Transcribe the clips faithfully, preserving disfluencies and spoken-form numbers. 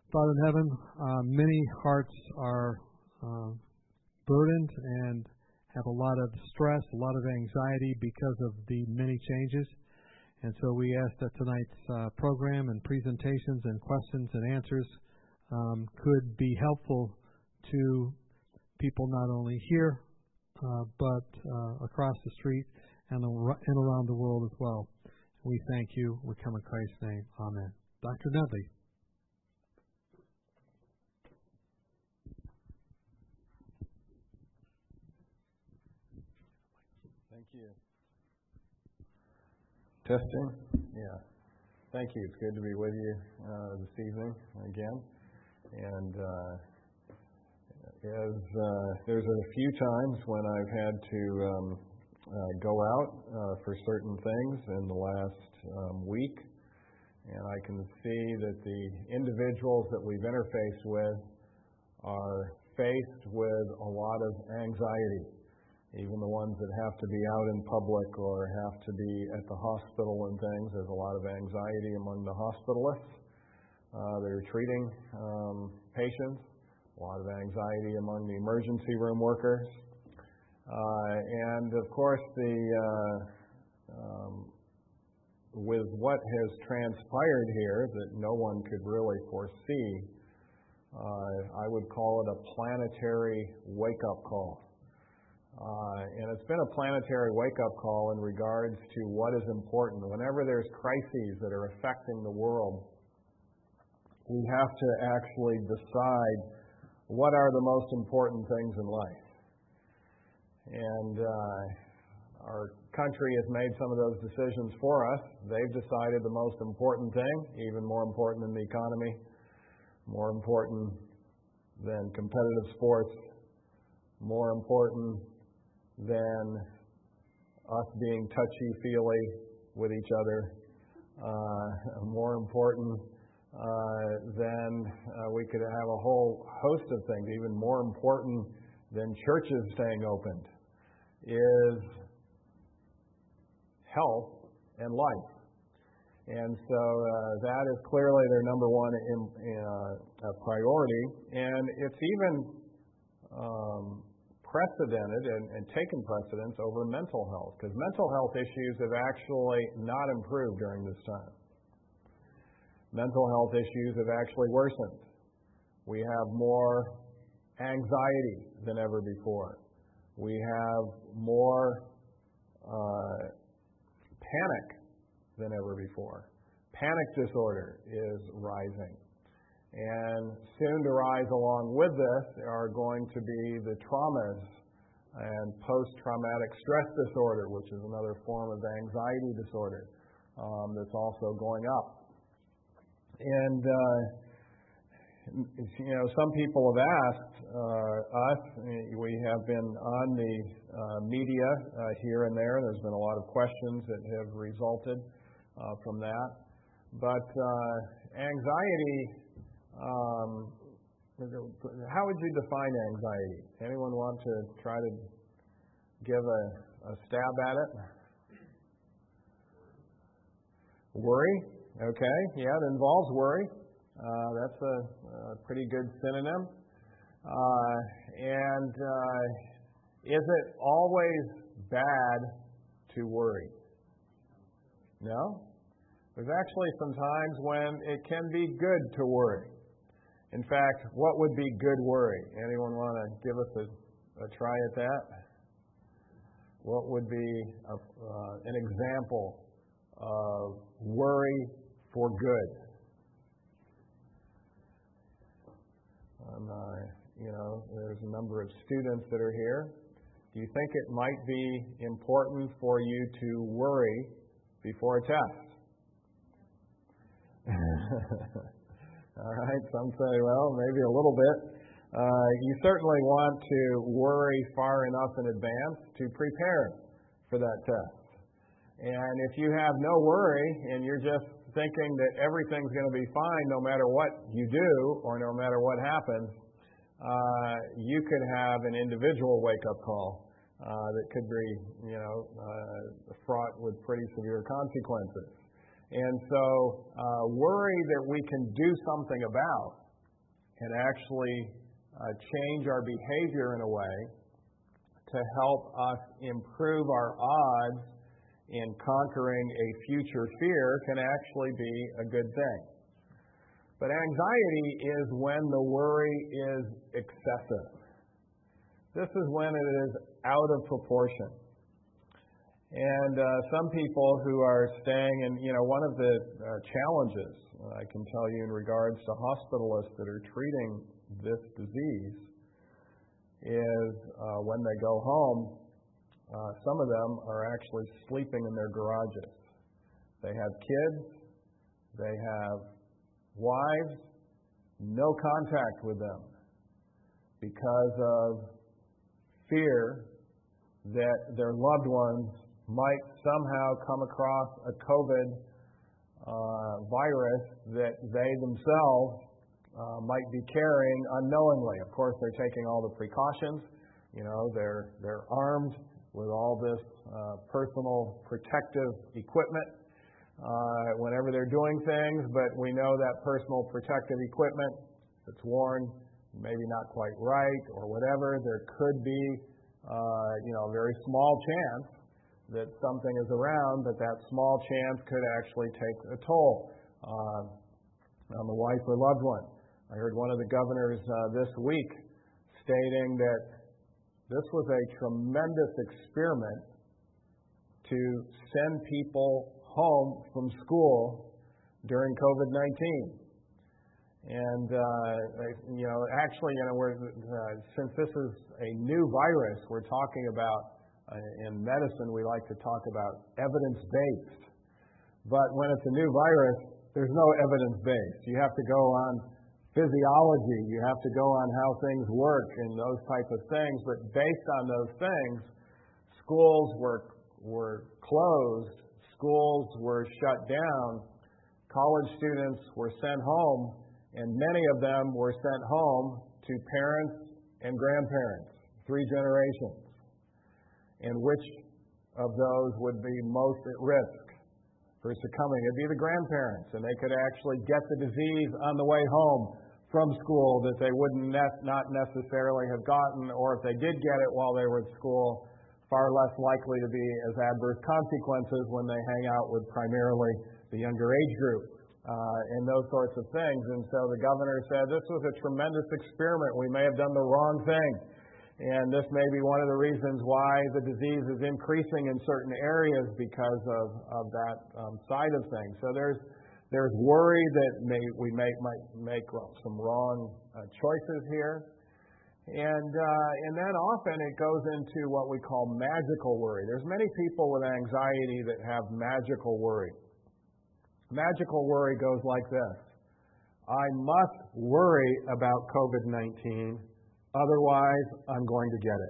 Father in heaven, uh, many hearts are uh, burdened and have a lot of stress, a lot of anxiety because of the many changes. And so we ask that tonight's uh, program and presentations and questions and answers um, could be helpful to people not only here, uh, but uh, across the street and, ar- and around the world as well. We thank you. We come in Christ's name. Amen. Doctor Nedley. Thank you. Testing? Yeah. Thank you. It's good to be with you uh, this evening again. And uh, as uh, there's a few times when I've had to um, uh, go out uh, for certain things in the last um, week, and I can see that the individuals that we've interfaced with are faced with a lot of anxiety. Even the ones that have to be out in public or have to be at the hospital and things, there's a lot of anxiety among the hospitalists uh, that are treating um, patients, a lot of anxiety among the emergency room workers. Uh, and, of course, the uh, um, with what has transpired here that no one could really foresee, uh, I would call it a planetary wake-up call. Uh, and it's been a planetary wake-up call in regards to what is important. Whenever there's crises that are affecting the world, we have to actually decide what are the most important things in life. And uh, our country has made some of those decisions for us. They've decided the most important thing, even more important than the economy, more important than competitive sports, more important than us being touchy-feely with each other, uh, more important uh, than uh, we could have a whole host of things, even more important than churches staying opened, is health and life. And so uh, that is clearly their number one in, uh, priority, and it's even um, precedented and, and taken precedence over mental health, because mental health issues have actually not improved during this time. Mental health issues have actually worsened. We have more anxiety than ever before. We have more uh, panic than ever before. Panic disorder is rising. And soon to rise along with this are going to be the traumas and post-traumatic stress disorder, which is another form of anxiety disorder um, that's also going up. And, uh, you know, some people have asked uh, us, we have been on the uh, media uh, here and there. There's been a lot of questions that have resulted uh, from that. But uh, anxiety... Um, how would you define anxiety? Anyone want to try to give a, a stab at it? Worry? Okay, yeah, it involves worry. Uh, that's a, a pretty good synonym. Uh, and uh, is it always bad to worry? No? There's actually some times when it can be good to worry. In fact, what would be good worry? Anyone want to give us a, a try at that? What would be a, uh, an example of worry for good? Um, uh, you know, there's a number of students that are here. Do you think it might be important for you to worry before a test? All right, some say, well, maybe a little bit. Uh, you certainly want to worry far enough in advance to prepare for that test. And if you have no worry and you're just thinking that everything's going to be fine no matter what you do or no matter what happens, uh, you could have an individual wake-up call uh, that could be, you know, uh, fraught with pretty severe consequences. And so uh, worry that we can do something about and actually uh, change our behavior in a way to help us improve our odds in conquering a future fear can actually be a good thing. But anxiety is when the worry is excessive. This is when it is out of proportion. And uh, some people who are staying in, you know, one of the uh, challenges, uh, I can tell you in regards to hospitalists that are treating this disease, is uh, when they go home, uh, some of them are actually sleeping in their garages. They have kids, they have wives, no contact with them because of fear that their loved ones might somehow come across a COVID uh, virus that they themselves uh, might be carrying unknowingly. Of course, they're taking all the precautions. You know, they're they're armed with all this uh, personal protective equipment uh, whenever they're doing things. But we know that personal protective equipment, if it's worn maybe not quite right or whatever, there could be uh, you know a very small chance that something is around, but that small chance could actually take a toll uh, on the wife or loved one. I heard one of the governors uh, this week stating that this was a tremendous experiment to send people home from school during COVID nineteen. And, uh, you know, actually, you know, we're, uh, since this is a new virus, we're talking about Uh, in medicine, we like to talk about evidence-based. But when it's a new virus, there's no evidence-based. You have to go on physiology. You have to go on how things work and those type of things. But based on those things, schools were were closed. Schools were shut down. College students were sent home, and many of them were sent home to parents and grandparents, three generations. And which of those would be most at risk for succumbing? It'd be the grandparents, and they could actually get the disease on the way home from school that they wouldn't ne- not necessarily have gotten, or if they did get it while they were at school, far less likely to be as adverse consequences when they hang out with primarily the younger age group uh, and those sorts of things. And so the governor said this was a tremendous experiment. We may have done the wrong thing. And this may be one of the reasons why the disease is increasing in certain areas because of, of that um, side of things. So there's there's worry that may, we may might make well, some wrong uh, choices here. And uh, and then often it goes into what we call magical worry. There's many people with anxiety that have magical worry. Magical worry goes like this: I must worry about COVID nineteen. Otherwise, I'm going to get it.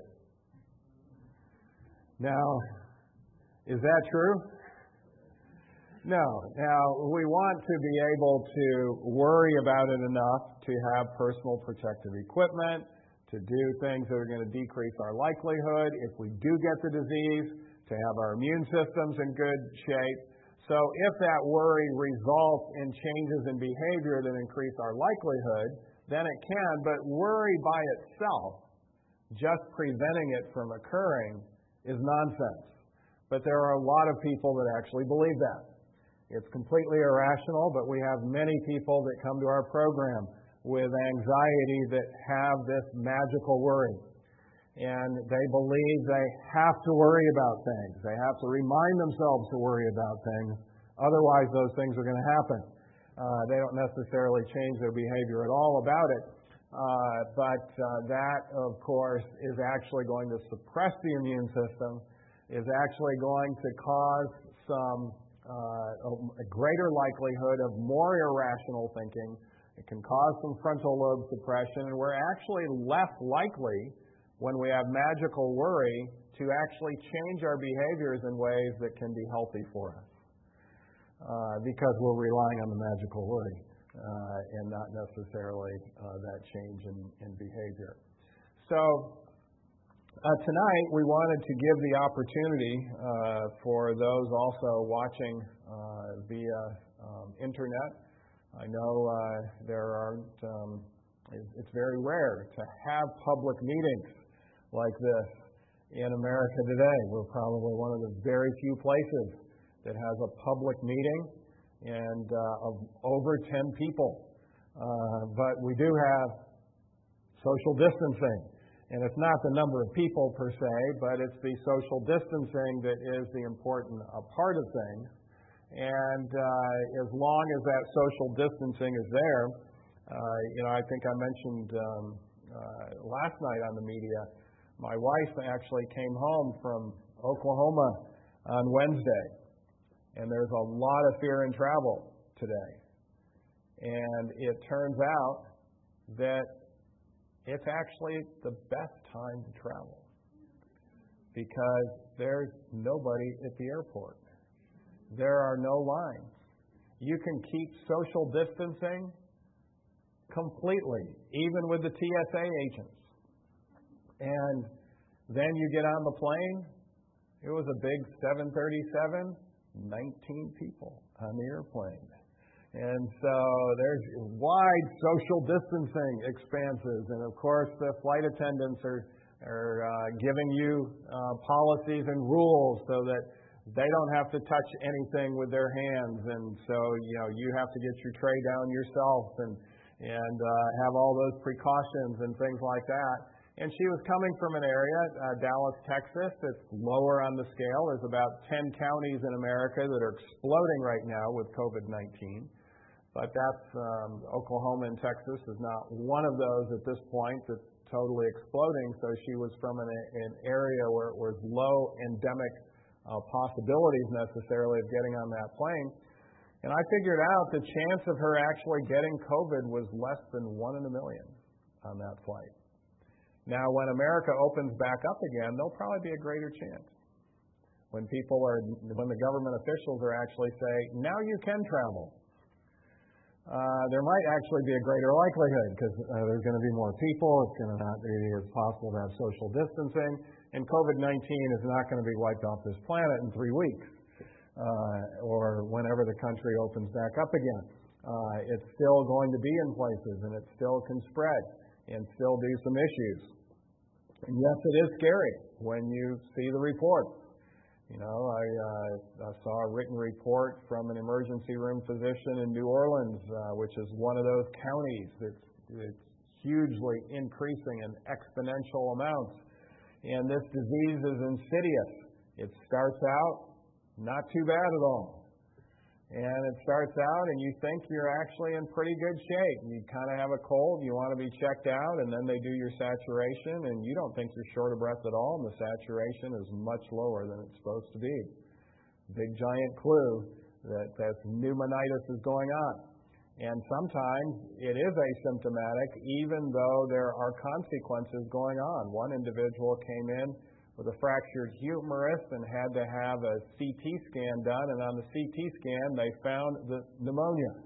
Now, is that true? No. Now, we want to be able to worry about it enough to have personal protective equipment, to do things that are going to decrease our likelihood, if we do get the disease, to have our immune systems in good shape. So if that worry results in changes in behavior that increase our likelihood, then it can, but worry by itself, just preventing it from occurring, is nonsense. But there are a lot of people that actually believe that. It's completely irrational, but we have many people that come to our program with anxiety that have this magical worry. And they believe they have to worry about things. They have to remind themselves to worry about things. Otherwise, those things are going to happen. Uh, they don't necessarily change their behavior at all about it. Uh, but uh, that, of course, is actually going to suppress the immune system, is actually going to cause some uh, a greater likelihood of more irrational thinking. It can cause some frontal lobe suppression, and we're actually less likely, when we have magical worry, to actually change our behaviors in ways that can be healthy for us. Uh, because we're relying on the magical worry uh, and not necessarily uh, that change in, in behavior. So uh, tonight we wanted to give the opportunity uh, for those also watching uh, via um, internet. I know uh, there aren't um, It's very rare to have public meetings like this in America today. We're probably one of the very few places that has a public meeting and uh, of over ten people. Uh, but we do have social distancing. And it's not the number of people per se, but it's the social distancing that is the important uh, part of things. And uh, as long as that social distancing is there, uh, you know, I think I mentioned um, uh, last night on the media, my wife actually came home from Oklahoma on Wednesday, and there's a lot of fear in travel today. And it turns out that it's actually the best time to travel because there's nobody at the airport. There are no lines. You can keep social distancing completely, even with the T S A agents. And then you get on the plane. It was a big seven thirty-seven, nineteen people on the airplane. And so there's wide social distancing expanses. And of course, the flight attendants are, are uh, giving you uh, policies and rules so that they don't have to touch anything with their hands. And so, you know, you have to get your tray down yourself and, and uh, have all those precautions and things like that. And she was coming from an area, uh, Dallas, Texas, that's lower on the scale. There's about ten counties in America that are exploding right now with COVID nineteen. But that's, um, Oklahoma and Texas is not one of those at this point that's totally exploding. So she was from an, an area where it was low endemic uh, possibilities necessarily of getting on that plane. And I figured out the chance of her actually getting COVID was less than one in a million on that flight. Now, when America opens back up again, there'll probably be a greater chance. When people are, when the government officials are actually say, now you can travel. Uh, there might actually be a greater likelihood because uh, there's going to be more people. It's going to not be as possible to have social distancing. And COVID nineteen is not going to be wiped off this planet in three weeks uh, or whenever the country opens back up again. Uh, it's still going to be in places, and it still can spread and still do some issues. And yes, it is scary when you see the reports. You know, I, uh, I saw a written report from an emergency room physician in New Orleans, uh, which is one of those counties that's it's hugely increasing in exponential amounts. And this disease is insidious. It starts out not too bad at all. And it starts out and you think you're actually in pretty good shape. You kind of have a cold, you want to be checked out, and then they do your saturation, and you don't think you're short of breath at all, and the saturation is much lower than it's supposed to be. Big giant clue that, that pneumonitis is going on. And sometimes it is asymptomatic, even though there are consequences going on. One individual came in with a fractured humerus and had to have a C T scan done, and on the C T scan they found the pneumonia.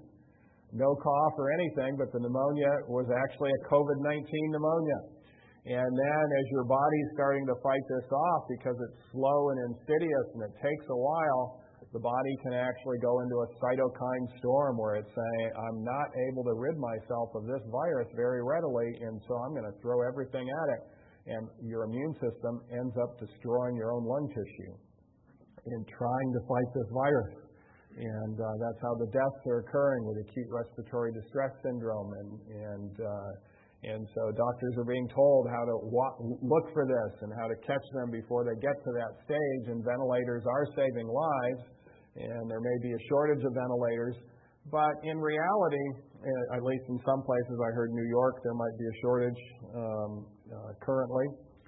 No cough or anything, but the pneumonia was actually a COVID nineteen pneumonia. And then as your body's starting to fight this off because it's slow and insidious and it takes a while, the body can actually go into a cytokine storm where it's saying, I'm not able to rid myself of this virus very readily, and so I'm going to throw everything at it. And your immune system ends up destroying your own lung tissue in trying to fight this virus. And uh, that's how the deaths are occurring with acute respiratory distress syndrome. And and uh, and so doctors are being told how to wa- look for this and how to catch them before they get to that stage. And ventilators are saving lives, and there may be a shortage of ventilators. But in reality, at least in some places, I heard New York, there might be a shortage um, uh, currently.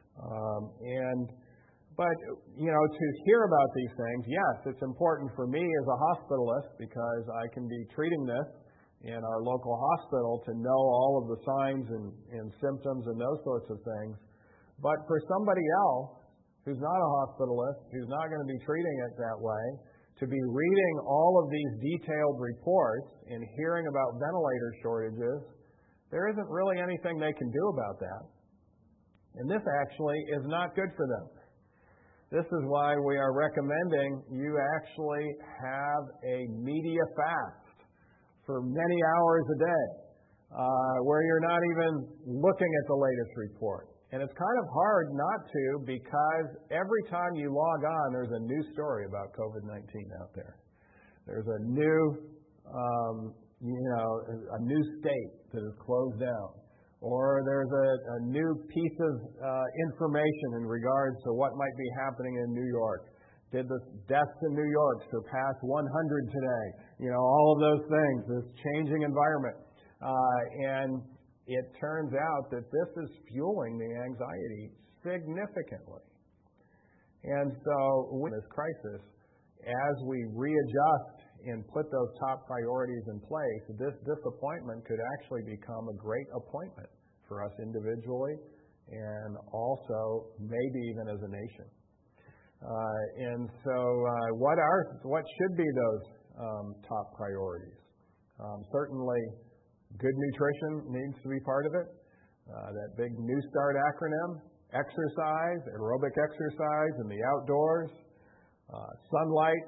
Um, and But, you know, to hear about these things, yes, it's important for me as a hospitalist because I can be treating this in our local hospital to know all of the signs and, and symptoms and those sorts of things. But for somebody else who's not a hospitalist, who's not going to be treating it that way, to be reading all of these detailed reports and hearing about ventilator shortages, there isn't really anything they can do about that. And this actually is not good for them. This is why we are recommending you actually have a media fast for many hours a day. uh, where you're not even looking at the latest report. And it's kind of hard not to, because every time you log on, there's a new story about COVID nineteen out there. There's a new, um, you know, a new state that is closed down. Or there's a, a new piece of uh, information in regards to what might be happening in New York. Did the deaths in New York surpass one hundred today? You know, all of those things, this changing environment. Uh, and it turns out that this is fueling the anxiety significantly. And so, with this crisis, as we readjust and put those top priorities in place, this disappointment could actually become a great appointment for us individually and also maybe even as a nation. Uh, and so uh, what are what should be those um, top priorities? Um, certainly, good nutrition needs to be part of it. Uh, that big New START acronym: exercise, aerobic exercise in the outdoors, uh, sunlight,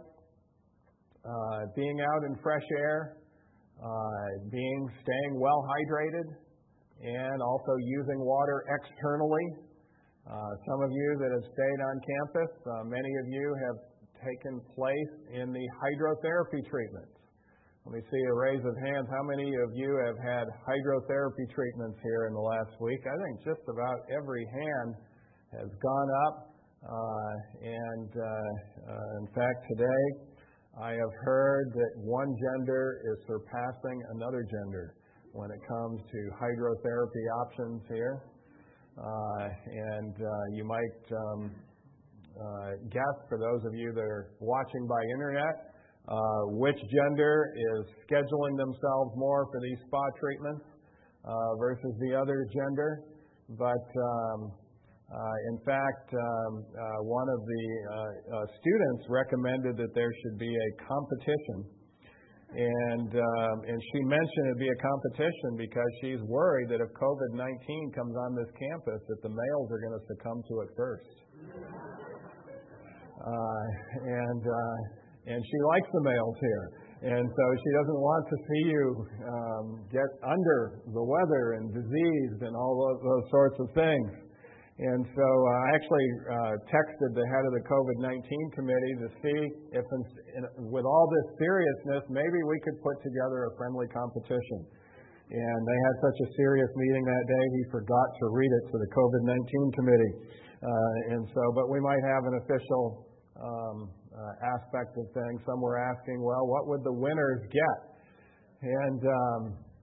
uh, being out in fresh air, uh, being staying well hydrated, and also using water externally. Uh, some of you that have stayed on campus, uh, many of you have taken place in the hydrotherapy treatments. Let me see a raise of hands. How many of you have had hydrotherapy treatments here in the last week? I think just about every hand has gone up. Uh, and uh, uh, in fact, today I have heard that one gender is surpassing another gender when it comes to hydrotherapy options here. Uh, and uh, you might um, uh, guess, for those of you that are watching by internet, uh, which gender is scheduling themselves more for these spa treatments uh, versus the other gender. But um, uh, in fact, um, uh, one of the uh, uh, students recommended that there should be a competition. And um, and she mentioned it'd be a competition because she's worried that if COVID nineteen comes on this campus, that the males are going to succumb to it first. Uh, and uh, and she likes the males here, and so she doesn't want to see you um, get under the weather and diseased and all those, those sorts of things. And so uh, I actually uh, texted the head of the COVID nineteen committee to see if, in, in, with all this seriousness, maybe we could put together a friendly competition. And they had such a serious meeting that day, he forgot to read it to the COVID nineteen committee. Uh, and so, but we might have an official um, uh, aspect of things. Some were asking, well, what would the winners get? And um,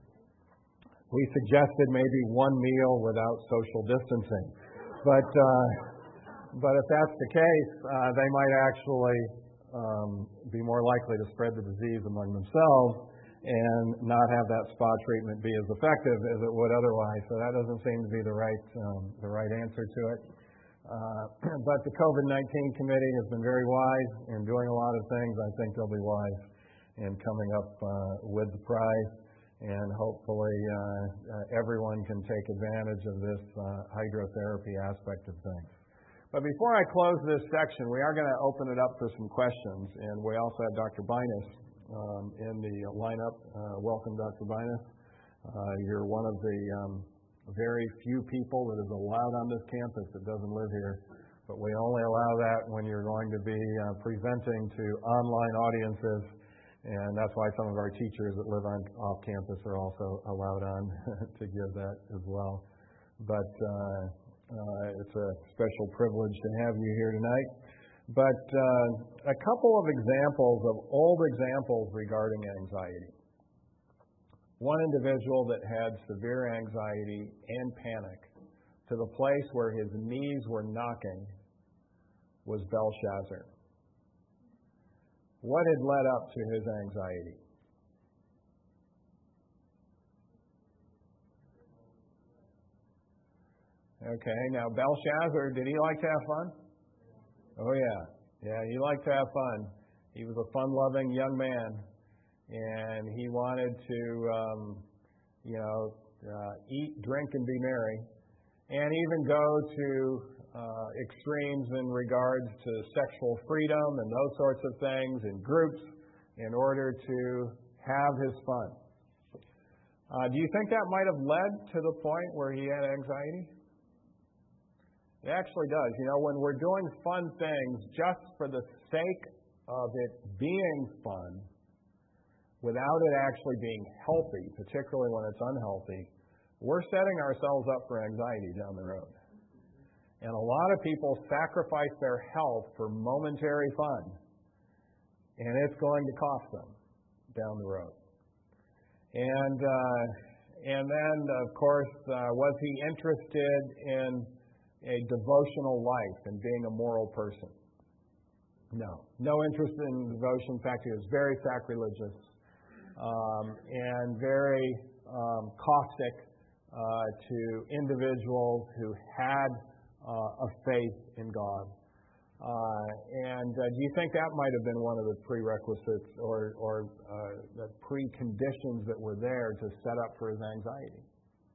we suggested maybe one meal without social distancing. But uh, but if that's the case, uh, they might actually um, be more likely to spread the disease among themselves and not have that spa treatment be as effective as it would otherwise. So that doesn't seem to be the right um, the right answer to it. Uh, but the COVID nineteen committee has been very wise in doing a lot of things. I think they'll be wise in coming up uh, with the prize. And hopefully uh, uh, everyone can take advantage of this uh, hydrotherapy aspect of things. But before I close this section, we are going to open it up for some questions. And we also have Doctor Binus um, in the lineup. Uh, welcome, Doctor Binus. Uh, you're one of the um, very few people that is allowed on this campus that doesn't live here. But we only allow that when you're going to be uh, presenting to online audiences. And that's why some of our teachers that live on off campus are also allowed on to give that as well. But uh, uh, it's a special privilege to have you here tonight. But uh, a couple of examples of old examples regarding anxiety. One individual that had severe anxiety and panic to the place where his knees were knocking was Belshazzar. What had led up to his anxiety? Okay, now Belshazzar, did he like to have fun? Oh yeah, yeah, he liked to have fun. He was a fun-loving young man, and he wanted to, um, you know, uh, eat, drink, and be merry, and even go to Uh, extremes in regards to sexual freedom and those sorts of things in groups in order to have his fun. Uh, do you think that might have led to the point where he had anxiety? It actually does. You know, when we're doing fun things just for the sake of it being fun, without it actually being healthy, particularly when it's unhealthy, we're setting ourselves up for anxiety down the road. And a lot of people sacrifice their health for momentary fun, and it's going to cost them down the road. And uh, and then, of course, uh, was he interested in a devotional life and being a moral person? No. No interest in devotion. In fact, he was very sacrilegious um, and very um, caustic uh, to individuals who had uh, a faith in God. Uh, and uh, do you think that might have been one of the prerequisites or, or uh, the preconditions that were there to set up for his anxiety?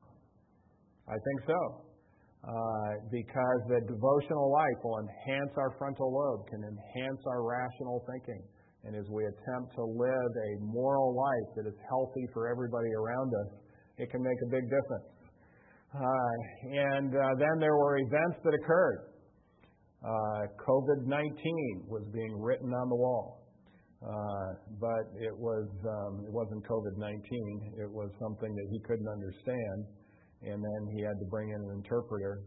I think so. Uh, because the devotional life will enhance our frontal lobe, can enhance our rational thinking. And as we attempt to live a moral life that is healthy for everybody around us, it can make a big difference. Uh, and uh, then there were events that occurred. Uh, COVID nineteen was being written on the wall. Uh, but it was um, it wasn't COVID nineteen. It was something that he couldn't understand. And then he had to bring in an interpreter.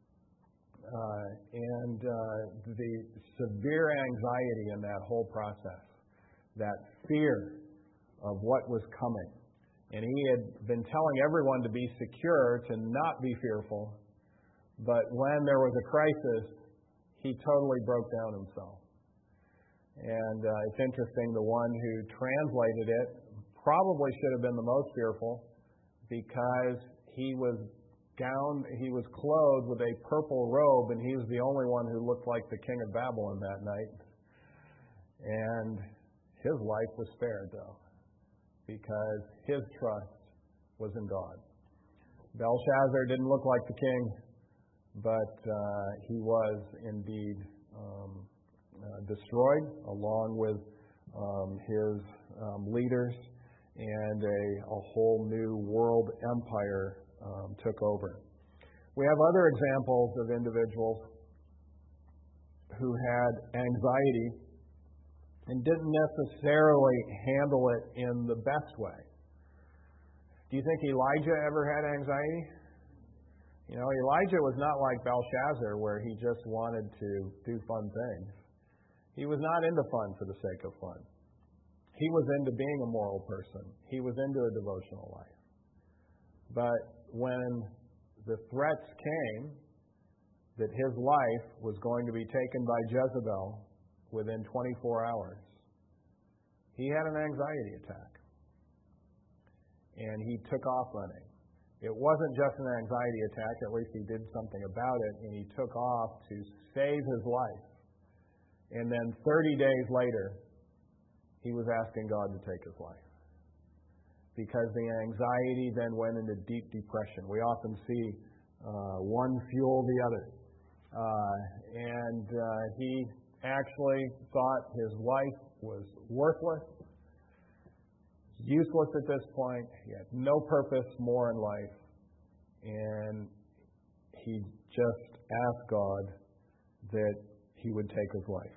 Uh, and uh, the severe anxiety in that whole process, that fear of what was coming. And he had been telling everyone to be secure, to not be fearful. But when there was a crisis, he totally broke down himself. And uh, it's interesting, the one who translated it probably should have been the most fearful, because he was gowned, he was clothed with a purple robe, and he was the only one who looked like the king of Babylon that night. And his life was spared, though, because his trust was in God. Belshazzar didn't look like the king, but uh, he was indeed um, uh, destroyed, along with um, his um, leaders, and a, a whole new world empire um, took over. We have other examples of individuals who had anxiety and didn't necessarily handle it in the best way. Do you think Elijah ever had anxiety? You know, Elijah was not like Belshazzar, where he just wanted to do fun things. He was not into fun for the sake of fun. He was into being a moral person. He was into a devotional life. But when the threats came that his life was going to be taken by Jezebel within twenty-four hours, he had an anxiety attack. And he took off running. It wasn't just an anxiety attack, at least he did something about it, and he took off to save his life. And then thirty days later, he was asking God to take his life, because the anxiety then went into deep depression. We often see uh, one fuel the other. Uh, and uh, he actually thought his life was worthless, useless at this point. He had no purpose more in life. And he just asked God that he would take his life.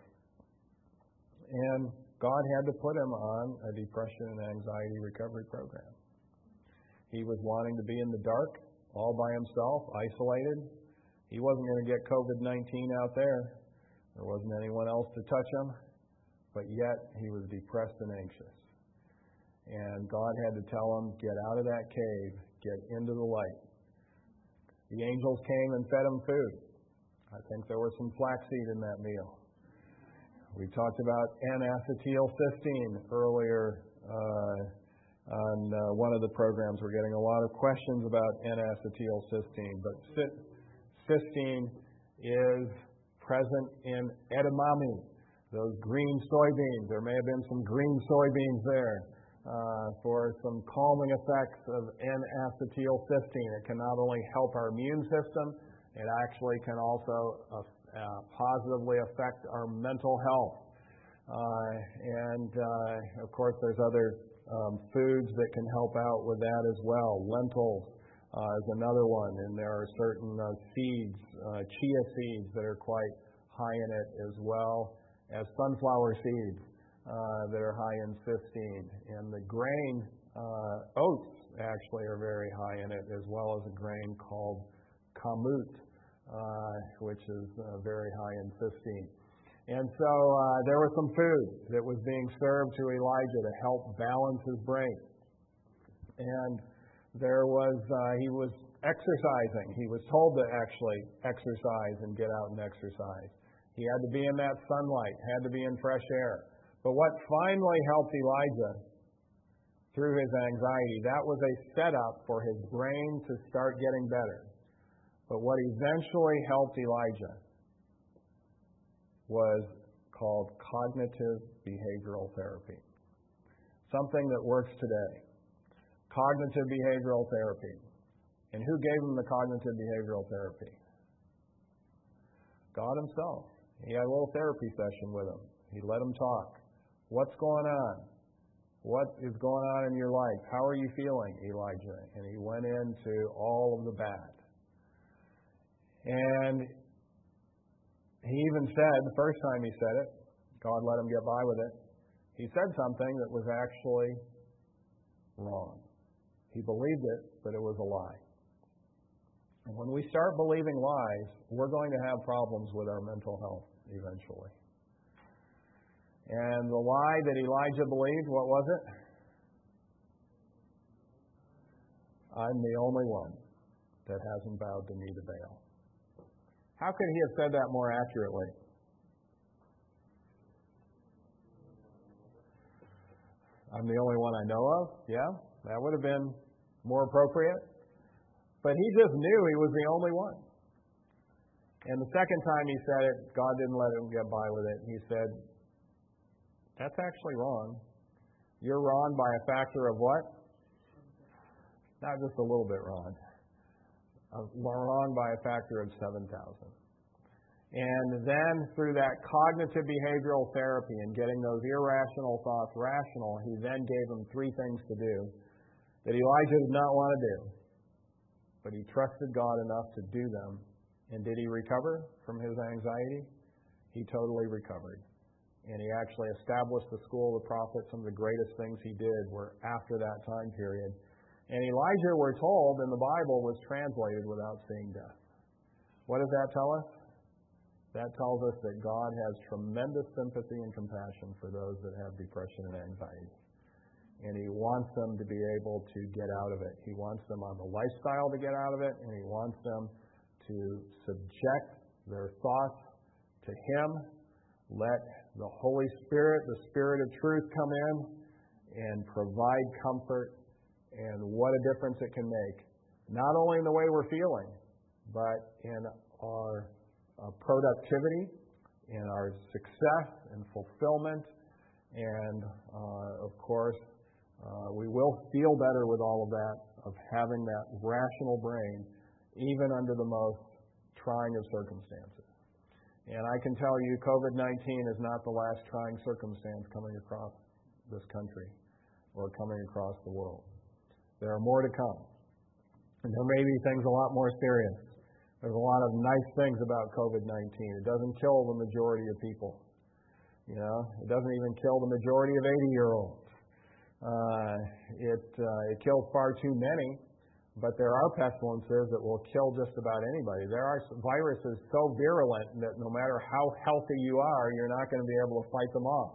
And God had to put him on a depression and anxiety recovery program. He was wanting to be in the dark, all by himself, isolated. He wasn't going to get COVID nineteen out there. There wasn't anyone else to touch him. But yet, he was depressed and anxious. And God had to tell him, get out of that cave, get into the light. The angels came and fed him food. I think there was some flaxseed in that meal. We talked about N-acetylcysteine earlier uh, on uh, one of the programs. We're getting a lot of questions about N-acetylcysteine. But cysteine is present in edamame, those green soybeans. There may have been some green soybeans there uh, for some calming effects of N-acetylcysteine. It can not only help our immune system, it actually can also uh, Uh, positively affect our mental health. Uh, and, uh, of course, there's other um, foods that can help out with that as well. Lentils uh, is another one, and there are certain uh, seeds, uh, chia seeds, that are quite high in it, as well as sunflower seeds uh, that are high in cysteine. And the grain, uh, oats actually are very high in it, as well as a grain called kamut, uh, which is uh, very high in cysteine. And so uh, there was some food that was being served to Elijah to help balance his brain. And there was, uh, he was exercising. He was told to actually exercise and get out and exercise. He had to be in that sunlight, had to be in fresh air. But what finally helped Elijah through his anxiety, that was a setup for his brain to start getting better. But what eventually helped Elijah was called cognitive behavioral therapy. Something that works today. Cognitive behavioral therapy. And who gave him the cognitive behavioral therapy? God himself. He had a little therapy session with him. He let him talk. What's going on? What is going on in your life? How are you feeling, Elijah? And he went into all of the bad. And he even said, the first time he said it, God let him get by with it, he said something that was actually wrong. He believed it, but it was a lie. And when we start believing lies, we're going to have problems with our mental health eventually. And the lie that Elijah believed, what was it? I'm the only one that hasn't bowed the knee to Baal. How could he have said that more accurately? I'm the only one I know of? Yeah, that would have been more appropriate. But he just knew he was the only one. And the second time he said it, God didn't let him get by with it. He said, that's actually wrong. You're wrong by a factor of what? Not just a little bit wrong. Wrong by a factor of seven thousand. And then through that cognitive behavioral therapy and getting those irrational thoughts rational, he then gave him three things to do that Elijah did not want to do. But he trusted God enough to do them. And did he recover from his anxiety? He totally recovered. And he actually established the school of the prophets. Some of the greatest things he did were after that time period. And Elijah, we're told in the Bible, was translated without seeing death. What does that tell us? That tells us that God has tremendous sympathy and compassion for those that have depression and anxiety. And he wants them to be able to get out of it. He wants them on the lifestyle to get out of it, and he wants them to subject their thoughts to him. Let the Holy Spirit, the Spirit of truth, come in and provide comfort. And what a difference it can make, not only in the way we're feeling, but in our uh, productivity, in our success and fulfillment. And, uh, of course, uh, we will feel better with all of that, of having that rational brain, even under the most trying of circumstances. And I can tell you, COVID nineteen is not the last trying circumstance coming across this country or coming across the world. There are more to come. And there may be things a lot more serious. There's a lot of nice things about COVID nineteen. It doesn't kill the majority of people. You know, it doesn't even kill the majority of eighty-year-olds. Uh, it, uh, it kills far too many, but there are pestilences that will kill just about anybody. There are viruses so virulent that no matter how healthy you are, you're not going to be able to fight them off.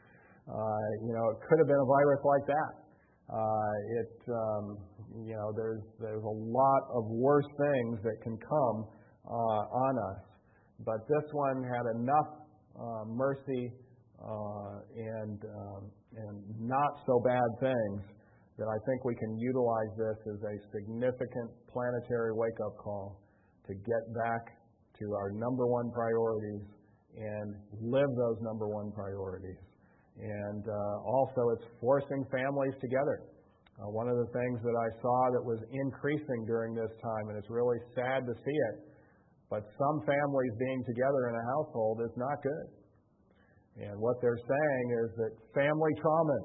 Uh, you know, it could have been a virus like that. Uh, it, um, you know, there's there's a lot of worse things that can come uh, on us, but this one had enough uh, mercy uh, and um, and not so bad things that I think we can utilize this as a significant planetary wake-up call to get back to our number one priorities and live those number one priorities. And uh, also it's forcing families together. Uh, one of the things that I saw that was increasing during this time, and it's really sad to see it, but some families being together in a household is not good. And what they're saying is that family traumas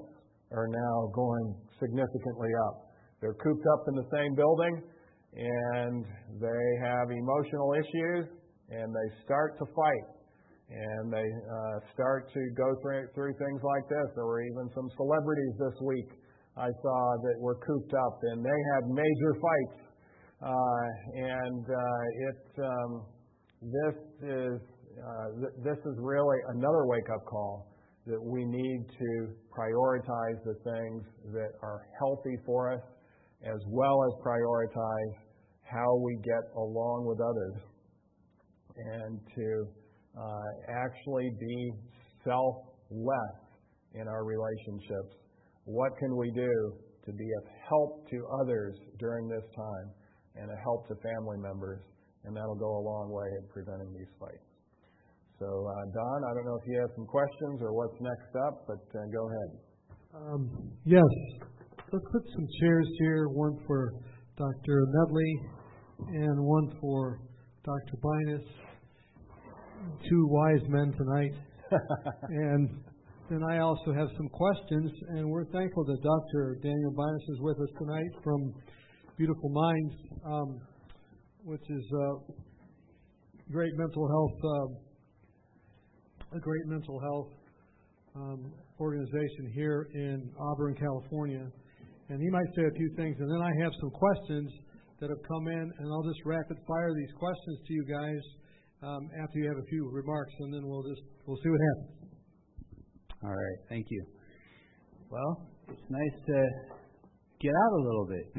are now going significantly up. They're cooped up in the same building, and they have emotional issues, and they start to fight, and they uh, start to go through, through things like this. There were even some celebrities this week I saw that were cooped up, and they had major fights. Uh, and uh, it um, this is uh, th- this is really another wake-up call that we need to prioritize the things that are healthy for us, as well as prioritize how we get along with others, and to uh, actually be selfless in our relationships. What can we do to be of help to others during this time and a help to family members? And that'll go a long way in preventing these fights. So, uh, Don, I don't know if you have some questions or what's next up, but uh, go ahead. Um, yes. Let's put some chairs here, one for Doctor Medley and one for Doctor Binus. Two wise men tonight. And then I also have some questions, and we're thankful that Doctor Daniel Binus is with us tonight from Beautiful Minds, um, which is uh, great mental health, uh, a great mental health um, organization here in Auburn, California. And he might say a few things, and then I have some questions that have come in, and I'll just rapid fire these questions to you guys um, after you have a few remarks, and then we'll just we'll see what happens. All right, thank you. Well, it's nice to get out a little bit.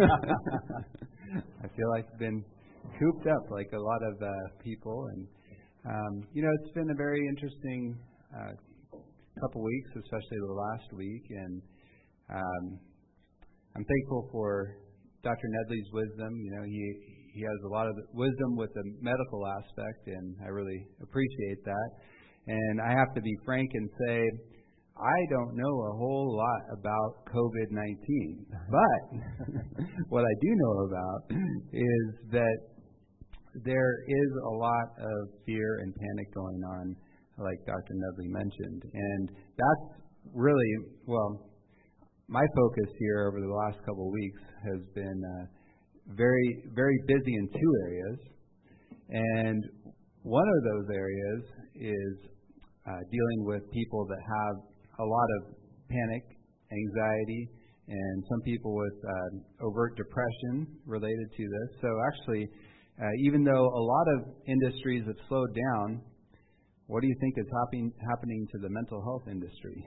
I feel like I've been cooped up like a lot of uh, people, and um, you know, it's been a very interesting uh, couple weeks, especially the last week, and um, I'm thankful for Doctor Nedley's wisdom. You know, he he has a lot of wisdom with the medical aspect, and I really appreciate that. And I have to be frank and say, I don't know a whole lot about COVID nineteen. But what I do know about is that there is a lot of fear and panic going on, like Doctor Nedley mentioned. And that's really, well, my focus here over the last couple of weeks has been uh, very, very busy in two areas. And one of those areas is Uh, dealing with people that have a lot of panic, anxiety, and some people with uh, overt depression related to this. So actually, uh, even though a lot of industries have slowed down, what do you think is happen- happening to the mental health industry?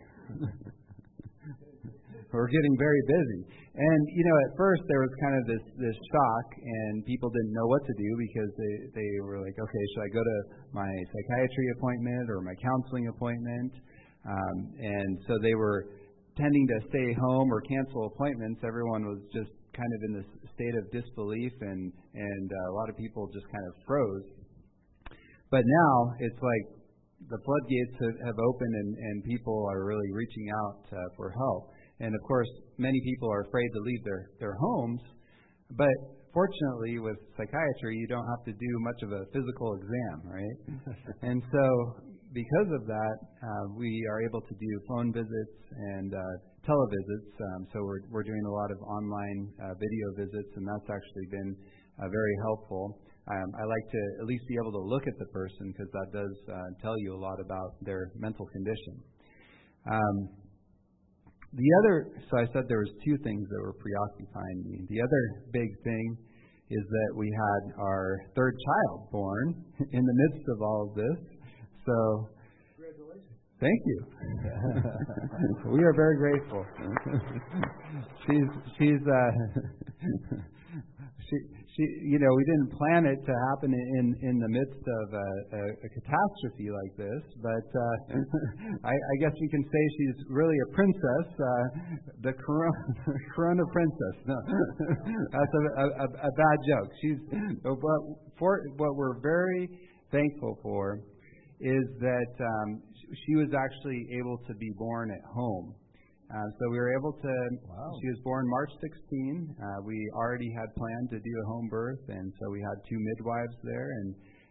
We're getting very busy. And, you know, at first there was kind of this, this shock, and people didn't know what to do because they, they were like, okay, should I go to my psychiatry appointment or my counseling appointment? Um, and so they were tending to stay home or cancel appointments. Everyone was just kind of in this state of disbelief, and, and uh, a lot of people just kind of froze. But now it's like the floodgates have opened, and, and people are really reaching out uh, for help. And, of course, many people are afraid to leave their, their homes. But fortunately, with psychiatry, you don't have to do much of a physical exam, right? And so because of that, uh, we are able to do phone visits and uh, televisits. Um, so we're, we're doing a lot of online uh, video visits, and that's actually been uh, very helpful. Um, I like to at least be able to look at the person, because that does uh, tell you a lot about their mental condition. Um, The other, so I said there was two things that were preoccupying me. The other big thing is that we had our third child born in the midst of all of this. So, congratulations. Thank you. We are very grateful. she's she's uh, she she you know we didn't plan it to happen in in the midst of a, a, a catastrophe like this, but uh, I, I guess we can say she's really a princess, uh, the corona, corona princess. No, that's a, a, a bad joke. She's but for what we're very thankful for is that um, she was actually able to be born at home. Uh, so we were able to, wow. She was born March sixteenth. Uh, we already had planned to do a home birth, and so we had two midwives there, and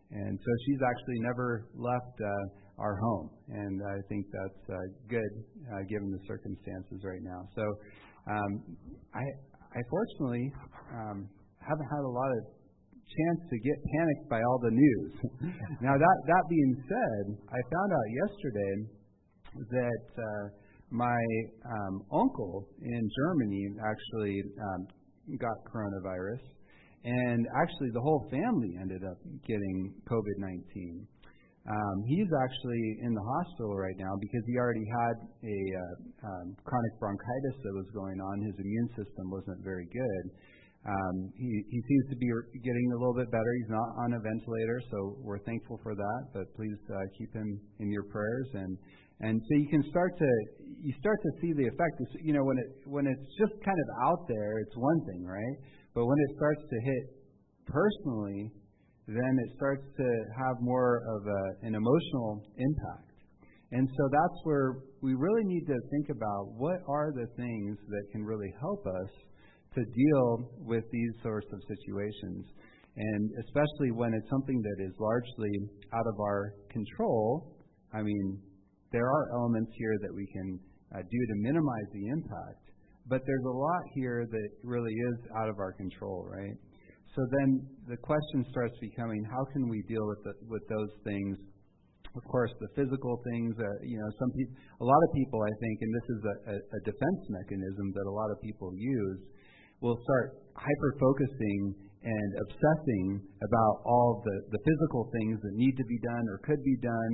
And so she's actually never left uh, our home, and I think that's uh, good uh, given the circumstances right now. So um, I, I fortunately um, haven't had a lot of chance to get panicked by all the news. Now that that being said, I found out yesterday that uh, my um, uncle in Germany actually um, got coronavirus. And actually, the whole family ended up getting COVID nineteen. Um, he's actually in the hospital right now because he already had a uh, um, chronic bronchitis that was going on. His immune system wasn't very good. Um, he, he seems to be getting a little bit better. He's not on a ventilator, so we're thankful for that. But please uh, keep him in your prayers. And and so you can start to you start to see the effect. It's, you know, when it when it's just kind of out there, it's one thing, right? But when it starts to hit personally, then it starts to have more of a, an emotional impact. And so that's where we really need to think about what are the things that can really help us to deal with these sorts of situations. And especially when it's something that is largely out of our control. I mean, there are elements here that we can uh, do to minimize the impact. But there's a lot here that really is out of our control, right? So then the question starts becoming, how can we deal with the, with those things? Of course, the physical things. Uh, you know, some people, a lot of people, I think, and this is a, a, a defense mechanism that a lot of people use, will start hyper-focusing and obsessing about all the, the physical things that need to be done or could be done.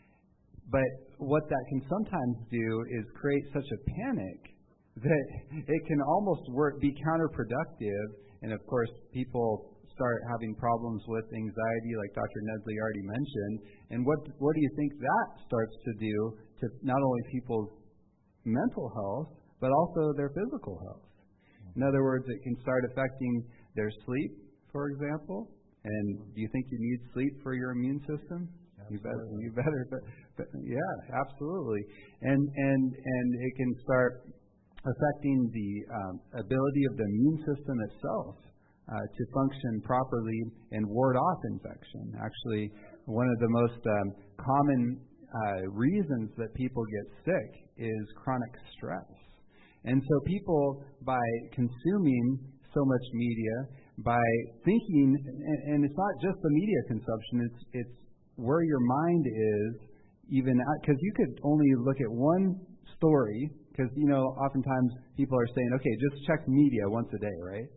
But what that can sometimes do is create such a panic that it can almost work, be counterproductive, and of course people start having problems with anxiety, like Doctor Nedley already mentioned. And what what do you think that starts to do to not only people's mental health, but also their physical health? In other words, it can start affecting their sleep, for example. And do you think you need sleep for your immune system? Absolutely. You better, you better, but, but yeah, absolutely. And and and it can start affecting the um, ability of the immune system itself uh, to function properly and ward off infection. Actually, one of the most um, common uh, reasons that people get sick is chronic stress. And so people, by consuming so much media, by thinking, and, and it's not just the media consumption, it's it's where your mind is, even because you could only look at one story. Because, you know, oftentimes people are saying, okay, just check media once a day, right?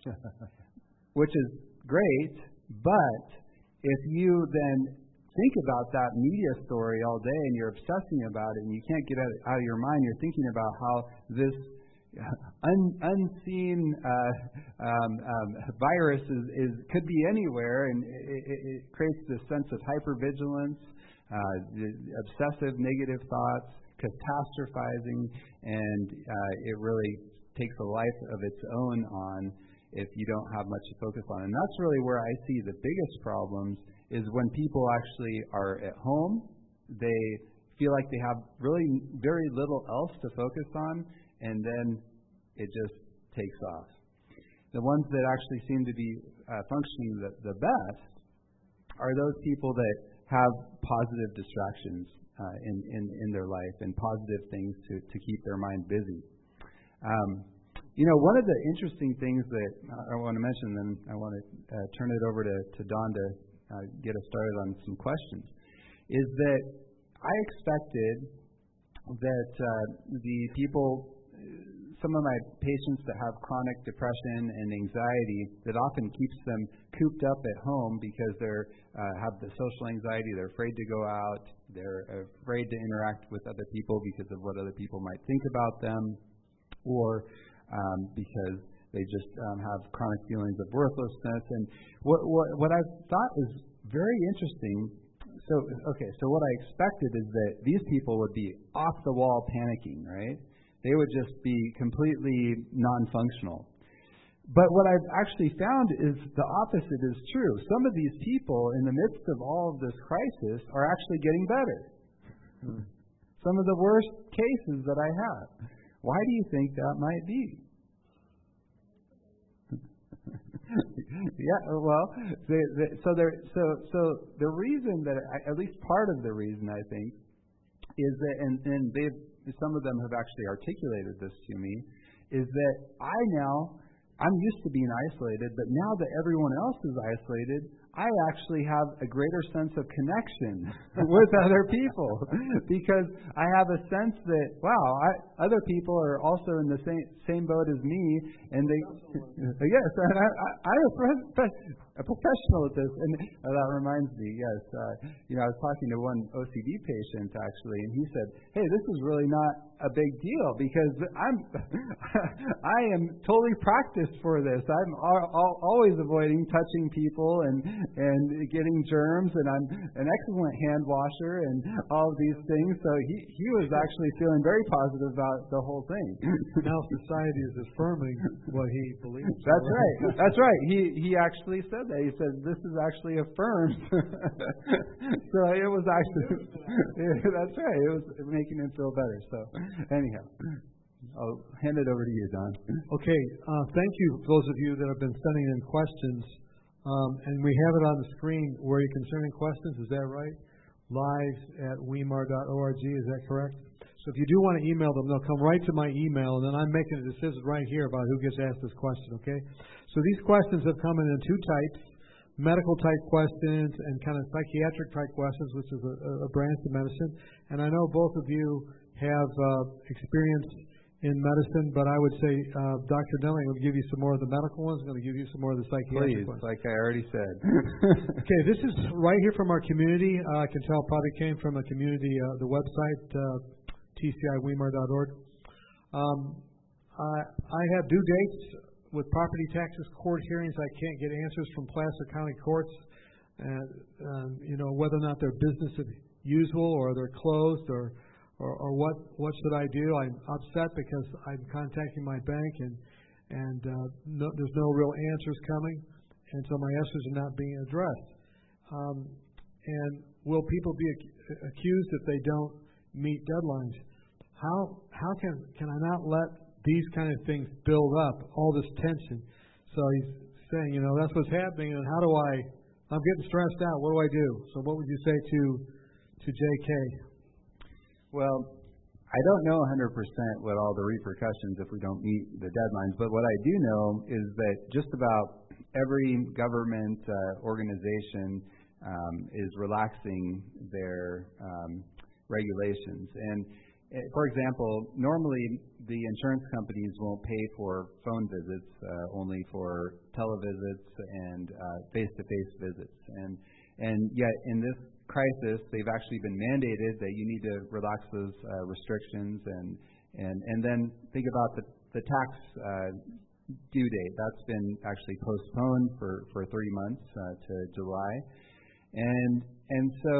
Which is great, but if you then think about that media story all day and you're obsessing about it and you can't get it out of your mind, you're thinking about how this un, unseen uh, um, um, virus is, is could be anywhere, and it, it, it creates this sense of hypervigilance, uh, obsessive negative thoughts, catastrophizing, and uh, it really takes a life of its own on if you don't have much to focus on. And that's really where I see the biggest problems is when people actually are at home, they feel like they have really very little else to focus on, and then it just takes off. The ones that actually seem to be uh, functioning the, the best are those people that have positive distractions Uh, in, in, in their life and positive things to, to keep their mind busy. Um, you know, one of the interesting things that I want to mention, and I want to uh, turn it over to, to Don to uh, get us started on some questions, is that I expected that uh, the people, some of my patients that have chronic depression and anxiety, that often keeps them cooped up at home because they're uh, have the social anxiety, they're afraid to go out, they're afraid to interact with other people because of what other people might think about them, or um, because they just um, have chronic feelings of worthlessness. And what, what what I thought was very interesting. So okay, so what I expected is that these people would be off the wall panicking, right? They would just be completely non-functional. But what I've actually found is the opposite is true. Some of these people, in the midst of all of this crisis, are actually getting better. Hmm. Some of the worst cases that I have. Why do you think that might be? yeah, well, they, they, so there, so so the reason that I, at least part of the reason I think is that, and and they some of them have actually articulated this to me, is that I now I'm used to being isolated, but now that everyone else is isolated, I actually have a greater sense of connection with other people because I have a sense that, wow, I, other people are also in the same same boat as me, and they, yes, and I, I, I'm a, prof, a professional at this, and uh, that reminds me, yes, uh, you know, I was talking to one O C D patient actually, and he said, hey, this is really not a big deal because I'm, I am totally practiced for this. I'm al- al- always avoiding touching people and and getting germs, and I'm an excellent hand washer and all of these things. So he, he was actually feeling very positive about the whole thing. Now society is affirming what he believes. That's right. That's right. He he actually said that. He said this is actually affirmed. So it was actually that's right. It was making him feel better. So anyhow, I'll hand it over to you, Don. Okay. Uh, thank you, those of you that have been sending in questions. Um, and we have it on the screen where you can send in questions. Is that right? Lives at weimar dot org. Is that correct? So if you do want to email them, they'll come right to my email, and then I'm making a decision right here about who gets asked this question, okay? So these questions have come in in two types, medical type questions and kind of psychiatric type questions, which is a, a branch of medicine. And I know both of you have uh, experience in medicine, but I would say uh, Doctor Deming will give you some more of the medical ones. I'm going to give you some more of the psychiatric Please, ones. like I already said. Okay, this is right here from our community. Uh, I can tell probably came from a community, uh, the website, uh, T C I weimar dot org. Um, I, I have due dates with property taxes court hearings. I can't get answers from Placer County courts, and um, you know whether or not they're business as usual or they're closed or. Or, or what what should I do? I'm upset because I'm contacting my bank and and uh, no, there's no real answers coming, and so my answers are not being addressed. Um, and will people be ac- accused if they don't meet deadlines? How how can can I not let these kind of things build up all this tension? So he's saying, you know, that's what's happening, and how do I? I'm getting stressed out. What do I do? So what would you say to to J K? Well, I don't know one hundred percent what all the repercussions if we don't meet the deadlines, but what I do know is that just about every government uh, organization um, is relaxing their um, regulations. And uh, for example, normally the insurance companies won't pay for phone visits, uh, only for televisits and uh, face-to-face visits. And and yet in this crisis, they've actually been mandated that you need to relax those uh, restrictions, and and and then think about the the tax uh, due date. That's been actually postponed for, for three months uh, to July, and and so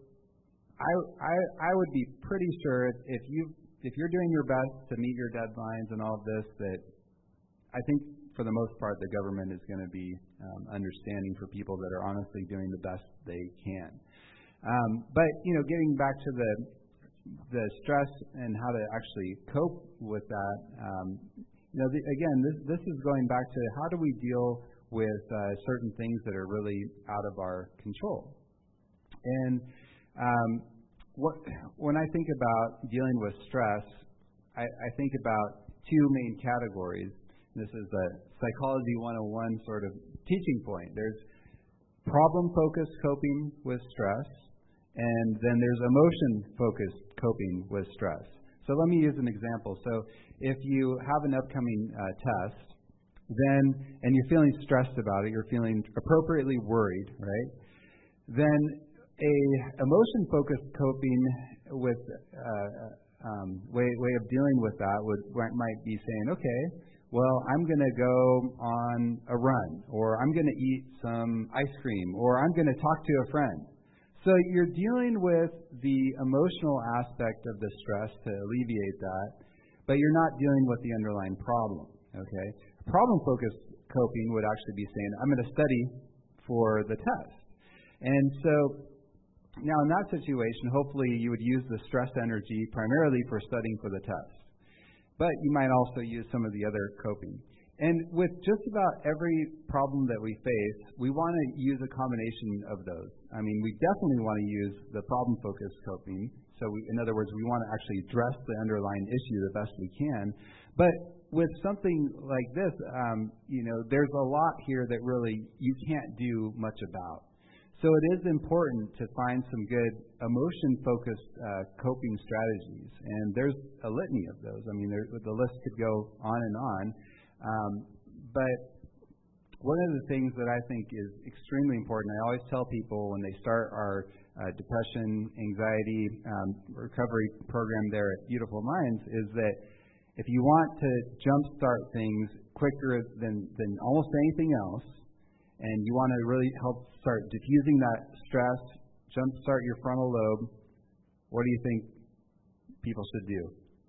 I, I I would be pretty sure if, if you if you're doing your best to meet your deadlines and all of this, that I think for the most part the government is going to be um, understanding for people that are honestly doing the best they can. Um, but, you know, getting back to the the stress and how to actually cope with that, um, you know, the, again, this, this is going back to how do we deal with uh, certain things that are really out of our control. And um, what, when I think about dealing with stress, I, I think about two main categories. This is a Psychology one oh one sort of teaching point. There's problem-focused coping with stress, and then there's emotion-focused coping with stress. So let me use an example. So if you have an upcoming uh, test, then and you're feeling stressed about it, you're feeling appropriately worried, right? Then a emotion-focused coping with uh, um, way way of dealing with that would might be saying, okay, well, I'm going to go on a run, or I'm going to eat some ice cream, or I'm going to talk to a friend. So you're dealing with the emotional aspect of the stress to alleviate that, but you're not dealing with the underlying problem, okay? Problem-focused coping would actually be saying, I'm going to study for the test. And so now in that situation, hopefully you would use the stress energy primarily for studying for the test. But you might also use some of the other coping. And with just about every problem that we face, we want to use a combination of those. I mean, we definitely want to use the problem-focused coping. So, we, in other words, we want to actually address the underlying issue the best we can. But with something like this, um, you know, there's a lot here that really you can't do much about. So it is important to find some good emotion-focused uh, coping strategies. And there's a litany of those. I mean, there, the list could go on and on. Um, but one of the things that I think is extremely important, I always tell people when they start our uh, depression, anxiety um, recovery program there at Beautiful Minds, is that if you want to jumpstart things quicker than, than almost anything else, and you want to really help start diffusing that stress, jumpstart your frontal lobe, what do you think people should do?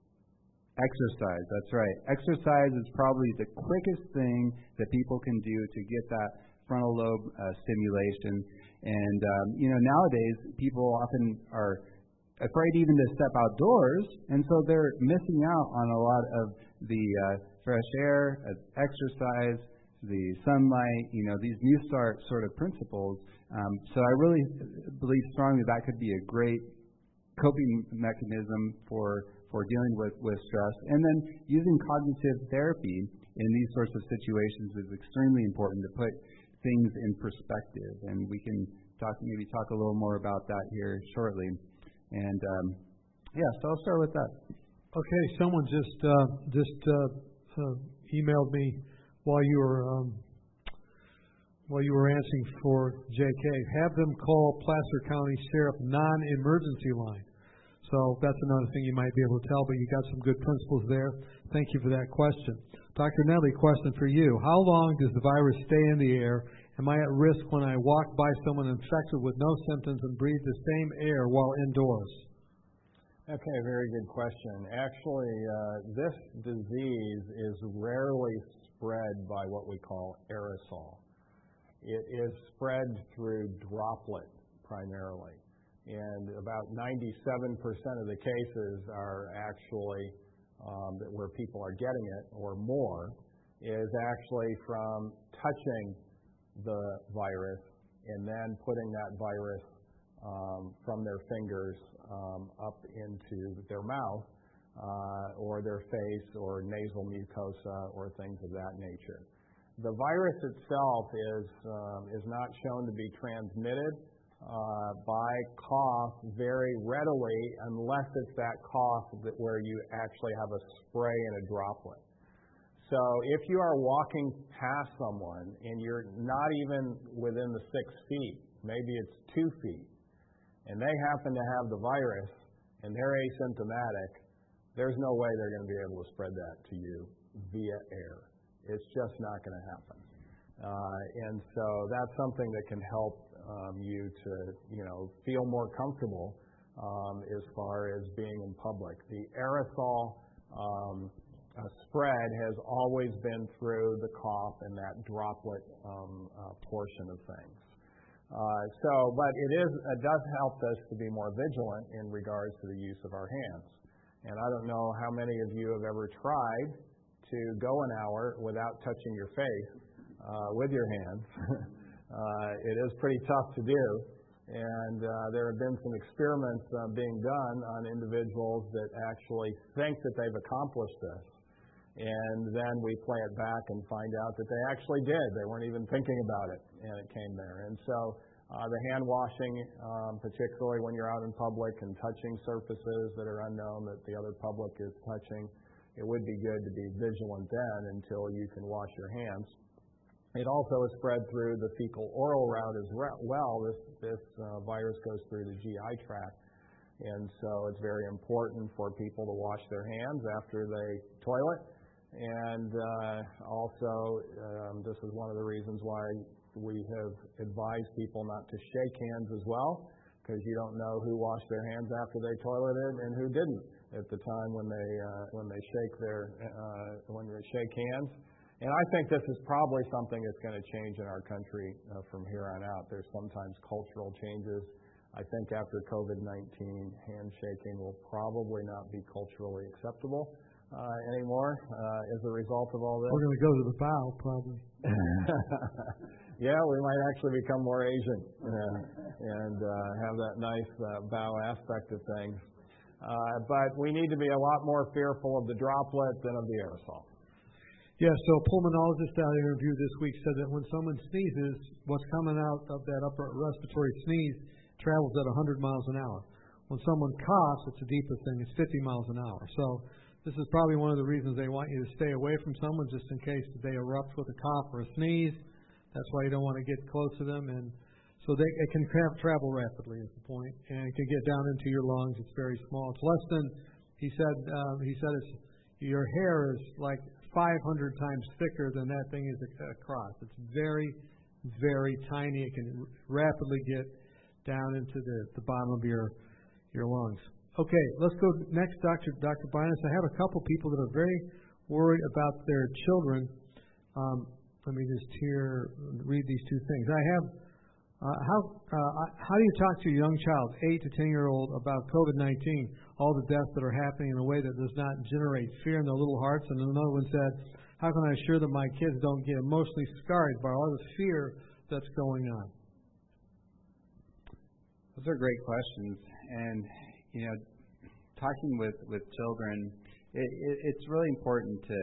Exercise, that's right. Exercise is probably the quickest thing that people can do to get that frontal lobe uh, stimulation. And, um, you know, nowadays people often are afraid even to step outdoors, and so they're missing out on a lot of the uh, fresh air, uh, exercise, the sunlight, you know, these new start sort of principles. Um, so I really believe strongly that could be a great coping mechanism for for dealing with, with stress. And then using cognitive therapy in these sorts of situations is extremely important to put things in perspective. And we can talk maybe talk a little more about that here shortly. And um, yeah, so I'll start with that. Okay, someone just uh, just uh, uh, emailed me while you were um, while you were answering for J K. Have them call Placer County Sheriff non-emergency line. So that's another thing you might be able to tell, but you got some good principles there. Thank you for that question. Doctor Nelly, question for you. How long does the virus stay in the air? Am I at risk when I walk by someone infected with no symptoms and breathe the same air while indoors? Okay, very good question. Actually, uh, this disease is rarely spread by what we call aerosol. It is spread through droplet primarily. And about ninety-seven percent of the cases are actually um, that where people are getting it or more is actually from touching the virus and then putting that virus um, from their fingers um, up into their mouth uh, or their face or nasal mucosa or things of that nature. The virus itself is um, is not shown to be transmitted Uh, by cough very readily unless it's that cough that where you actually have a spray and a droplet. So if you are walking past someone and you're not even within the six feet, maybe it's two feet, and they happen to have the virus and they're asymptomatic, there's no way they're going to be able to spread that to you via air. It's just not going to happen. Uh, and so that's something that can help Um, you to, you know, feel more comfortable um, as far as being in public. The aerosol um, uh, spread has always been through the cough and that droplet um, uh, portion of things. Uh, so, but it is, it does help us to be more vigilant in regards to the use of our hands. And I don't know how many of you have ever tried to go an hour without touching your face uh, with your hands. Uh, it is pretty tough to do, and uh, there have been some experiments uh, being done on individuals that actually think that they've accomplished this, and then we play it back and find out that they actually did. They weren't even thinking about it, and it came there. And so uh, the hand washing, um, particularly when you're out in public and touching surfaces that are unknown that the other public is touching, it would be good to be vigilant then until you can wash your hands. It also is spread through the fecal-oral route as well. This, this uh, virus goes through the G I tract, and so it's very important for people to wash their hands after they toilet. And uh, also, um, this is one of the reasons why we have advised people not to shake hands as well, because you don't know who washed their hands after they toileted and who didn't at the time when they uh, when they shake their uh, when they shake hands. And I think this is probably something that's going to change in our country uh, from here on out. There's sometimes cultural changes. I think after COVID nineteen, handshaking will probably not be culturally acceptable uh, anymore uh, as a result of all this. We're going to go to the bow, probably. Yeah, we might actually become more Asian uh, and uh, have that nice uh, bow aspect of things. Uh, but we need to be a lot more fearful of the droplet than of the aerosol. Yeah, so a pulmonologist I interviewed this week said that when someone sneezes, what's coming out of that upper respiratory sneeze travels at one hundred miles an hour. When someone coughs, it's a deeper thing, it's fifty miles an hour. So this is probably one of the reasons they want you to stay away from someone, just in case they erupt with a cough or a sneeze. That's why you don't want to get close to them. And so they, it can tra- travel rapidly is the point, and it can get down into your lungs. It's very small. It's less than, he said, uh, he said it's, your hair is like five hundred times thicker than that thing is across. It's very, very tiny. It can rapidly get down into the, the bottom of your your lungs. Okay, let's go next, Doctor Doctor Binus. I have a couple people that are very worried about their children. Um, let me just here read these two things. I have uh, how uh, how do you talk to a young child, eight to ten year old, about COVID nineteen, all the deaths that are happening in a way that does not generate fear in their little hearts? And another one said, how can I assure that my kids don't get emotionally scarred by all the fear that's going on? Those are great questions. And, you know, talking with, with children, it, it, it's really important to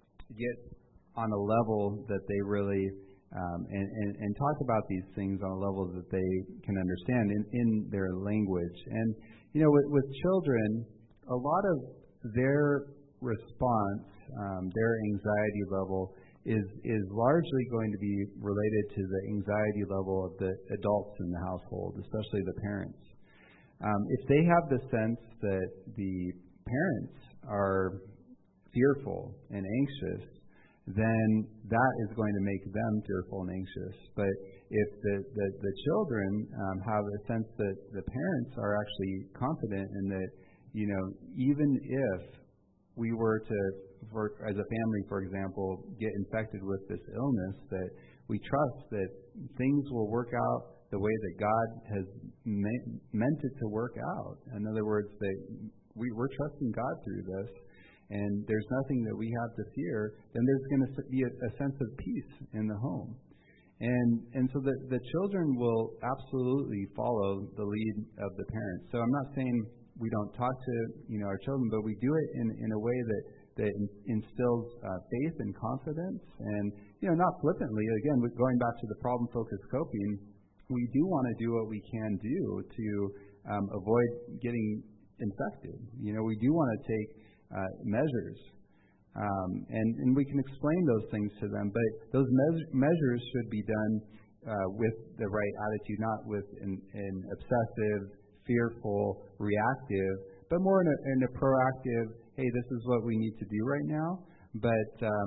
get on a level that they really, um, and, and, and talk about these things on a level that they can understand in, in their language. And, you know, with, with children, a lot of their response, um, their anxiety level is is largely going to be related to the anxiety level of the adults in the household, especially the parents. Um, if they have the sense that the parents are fearful and anxious, then that is going to make them fearful and anxious. But if the, the, the children um, have a sense that the parents are actually confident and that, you know, even if we were to, for, as a family, for example, get infected with this illness, that we trust that things will work out the way that God has me- meant it to work out. In other words, that we, we're trusting God through this, and there's nothing that we have to fear, then there's going to be a, a sense of peace in the home. And and so the, the children will absolutely follow the lead of the parents. So I'm not saying we don't talk to, you know, our children, but we do it in, in a way that, that instills uh, faith and confidence, and, you know, not flippantly. Again, with going back to the problem-focused coping, we do want to do what we can do to um, avoid getting infected. You know, we do want to take uh, measures, um, and, and we can explain those things to them, but those me- measures should be done uh, with the right attitude, not with an, an obsessive, fearful, reactive, but more in a, in a proactive, hey, this is what we need to do right now, but um,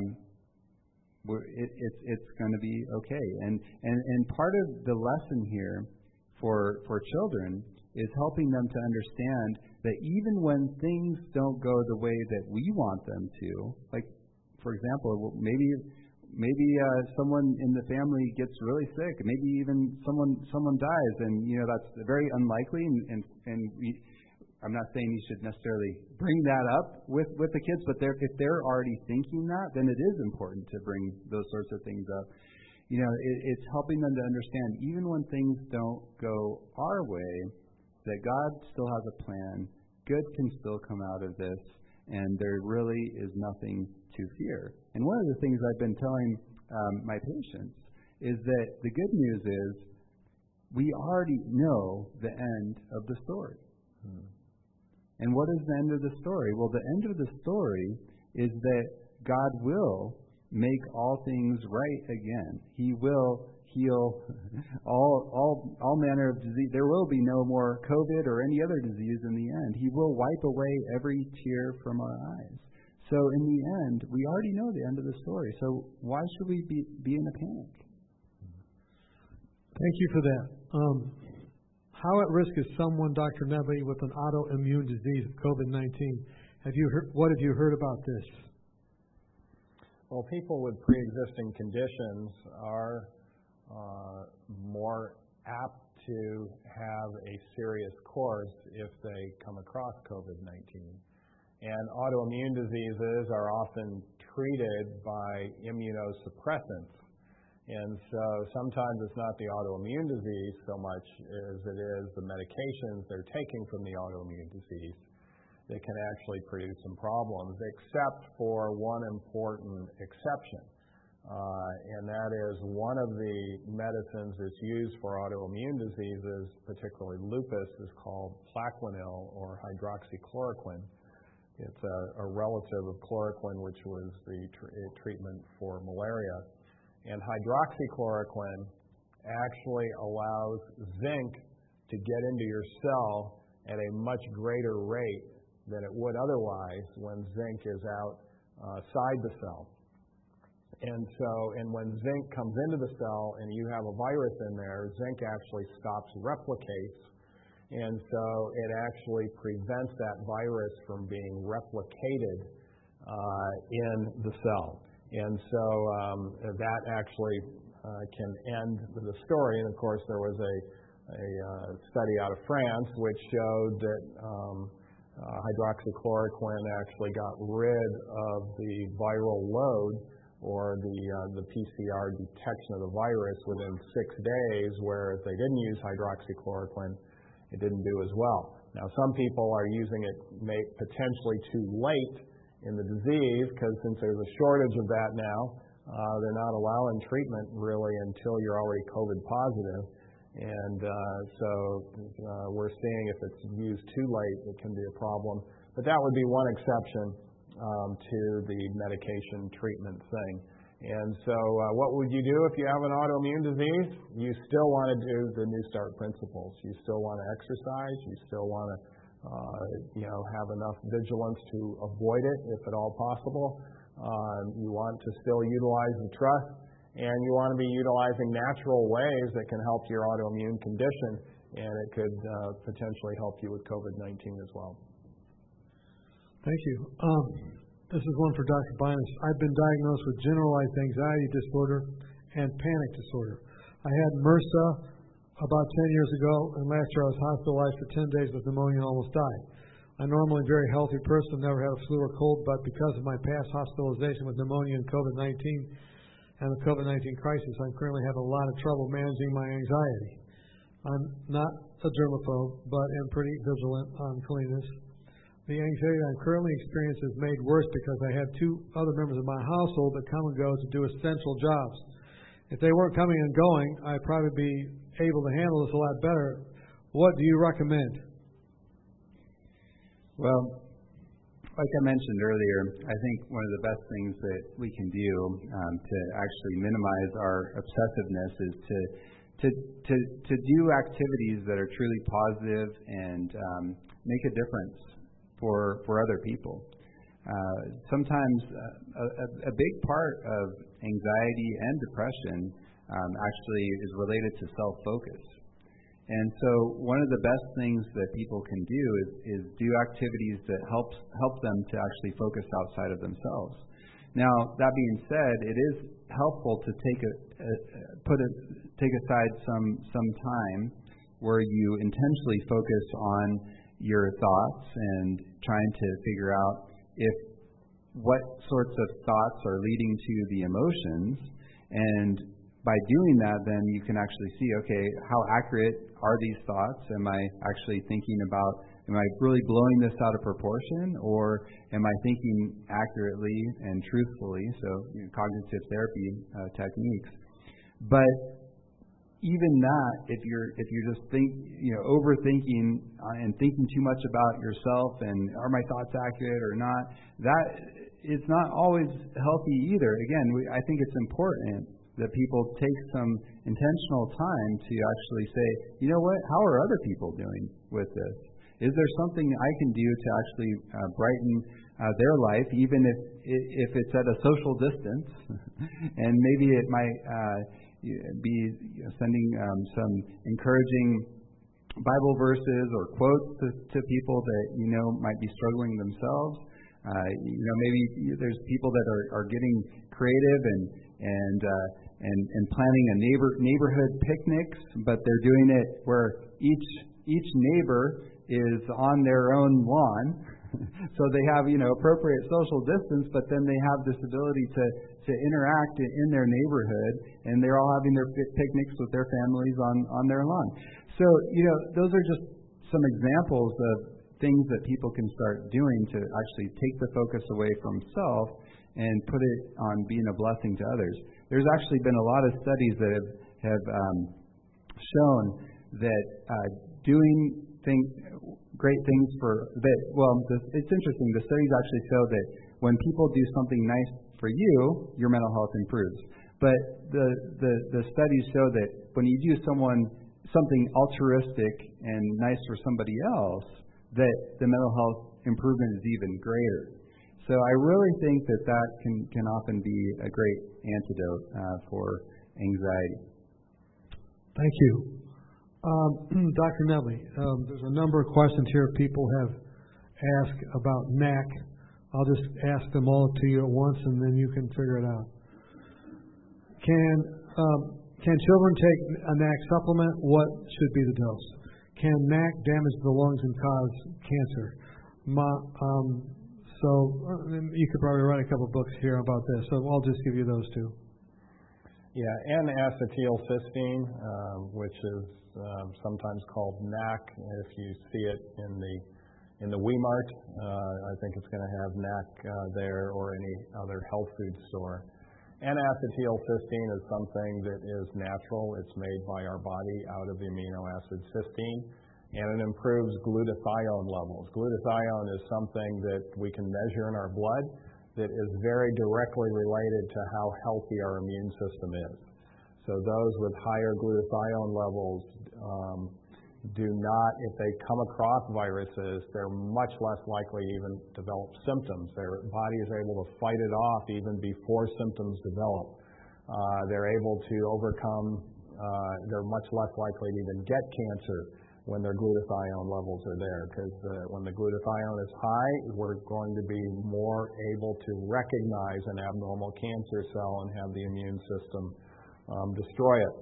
we're, it, it's it's going to be okay. And, and and part of the lesson here for for children is helping them to understand that even when things don't go the way that we want them to, like, for example, maybe maybe uh, someone in the family gets really sick, maybe even someone someone dies, and, you know, that's very unlikely, and and, and we, I'm not saying you should necessarily bring that up with, with the kids, but they're, if they're already thinking that, then it is important to bring those sorts of things up. You know, it, it's helping them to understand, even when things don't go our way, that God still has a plan, good can still come out of this, and there really is nothing to fear. And one of the things I've been telling um, my patients is that the good news is we already know the end of the story. Hmm. And what is the end of the story? Well, the end of the story is that God will make all things right again. He will heal all all all manner of disease. There will be no more COVID or any other disease in the end. He will wipe away every tear from our eyes. So in the end, we already know the end of the story. So why should we be, be in a panic? Thank you for that. Um, how at risk is someone, Doctor Nebley, with an autoimmune disease of COVID nineteen? Have you heard, what have you heard about this? Well, people with pre-existing conditions are uh, more apt to have a serious course if they come across COVID nineteen. And autoimmune diseases are often treated by immunosuppressants. And so sometimes it's not the autoimmune disease so much as it is the medications they're taking from the autoimmune disease that can actually produce some problems, except for one important exception. Uh, and that is one of the medicines that's used for autoimmune diseases, particularly lupus, is called Plaquenil or hydroxychloroquine. It's a, a relative of chloroquine, which was the tr- treatment for malaria. And hydroxychloroquine actually allows zinc to get into your cell at a much greater rate than it would otherwise when zinc is outside the cell. And so, and when zinc comes into the cell and you have a virus in there, zinc actually stops replicates. And so it actually prevents that virus from being replicated uh, in the cell. And so um, that actually uh, can end the story. And of course, there was a, a uh, study out of France which showed that um, uh, hydroxychloroquine actually got rid of the viral load or the uh, the P C R detection of the virus within six days, where if they didn't use hydroxychloroquine, it didn't do as well. Now, some people are using it may, potentially too late in the disease, because since there's a shortage of that now, uh, they're not allowing treatment really until you're already COVID positive. And uh, so uh, we're seeing if it's used too late, it can be a problem. But that would be one exception um, to the medication treatment thing. And so uh, what would you do if you have an autoimmune disease? You still want to do the New Start principles. You still want to exercise. You still want to uh, you know, have enough vigilance to avoid it if at all possible. Um, you want to still utilize the trust, and you want to be utilizing natural ways that can help your autoimmune condition, and it could uh, potentially help you with COVID nineteen as well. Thank you. Um, this is one for Doctor Binus. I've been diagnosed with generalized anxiety disorder and panic disorder. I had MRSA about ten years ago, and last year I was hospitalized for ten days with pneumonia and almost died. I'm normally a very healthy person, never had a flu or cold, but because of my past hospitalization with pneumonia and COVID nineteen and the COVID nineteen crisis, I'm currently having a lot of trouble managing my anxiety. I'm not a germaphobe, but am pretty vigilant on cleanliness. The anxiety I'm currently experiencing is made worse because I have two other members of my household that come and go to do essential jobs. If they weren't coming and going, I'd probably be able to handle this a lot better. What do you recommend? Well, like I mentioned earlier, I think one of the best things that we can do um, to actually minimize our obsessiveness is to to to to do activities that are truly positive and um, make a difference for for other people. Uh, sometimes uh, a, a big part of anxiety and depression um, actually is related to self-focus. And so one of the best things that people can do is, is do activities that helps help them to actually focus outside of themselves. Now, that being said, it is helpful to take a, a put a, take aside some some time where you intentionally focus on your thoughts and trying to figure out if what sorts of thoughts are leading to the emotions, and by doing that, then you can actually see, okay, how accurate are these thoughts? Am I actually thinking about, am I really blowing this out of proportion, or am I thinking accurately and truthfully? So, you know, cognitive therapy uh, techniques. But even that, if you're if you're just think, you know, overthinking uh, and thinking too much about yourself and are my thoughts accurate or not, that is not always healthy either. Again, we, I think it's important that people take some intentional time to actually say, you know what, how are other people doing with this? Is there something I can do to actually uh, brighten uh, their life, even if if it's at a social distance? And maybe it might uh, be sending um, some encouraging Bible verses or quotes to, to people that you know might be struggling themselves. Uh, you know, maybe there's people that are, are getting creative and and uh, and and planning a neighbor neighborhood picnics, but they're doing it where each each neighbor is on their own lawn, So they have, you know, appropriate social distance, but then they have this ability to, to interact in their neighborhood, and they're all having their picnics with their families on, on their lawn. So, you know, those are just some examples of things that people can start doing to actually take the focus away from self and put it on being a blessing to others. There's actually been a lot of studies that have, have um, shown that uh, doing things, great things for that. Well, this, it's interesting. The studies actually show that when people do something nice for you, your mental health improves. But the the, the studies show that when you do someone something altruistic and nice for somebody else, that the mental health improvement is even greater. So I really think that that can, can often be a great antidote uh, for anxiety. Thank you. Um, Doctor Nedley, um, there's a number of questions here people have asked about N A C. I'll just ask them all to you at once, and then you can figure it out. Can um, can children take a N A C supplement? What should be the dose? Can N A C damage the lungs and cause cancer? Ma, um, so uh, you could probably write a couple books here about this. So I'll just give you those two. Yeah, N-acetylcysteine, uh, which is um, sometimes called N A C. If you see it in the in the Weimart, uh, I think it's going to have N A C uh, there, or any other health food store. N-acetylcysteine is something that is natural. It's made by our body out of the amino acid cysteine, and it improves glutathione levels. Glutathione is something that we can measure in our blood that is very directly related to how healthy our immune system is. So those with higher glutathione levels um, do not, if they come across viruses, they're much less likely to even develop symptoms. Their body is able to fight it off even before symptoms develop. Uh, they're able to overcome, uh, they're much less likely to even get cancer when their glutathione levels are there, because uh, when the glutathione is high, we're going to be more able to recognize an abnormal cancer cell and have the immune system um, destroy it.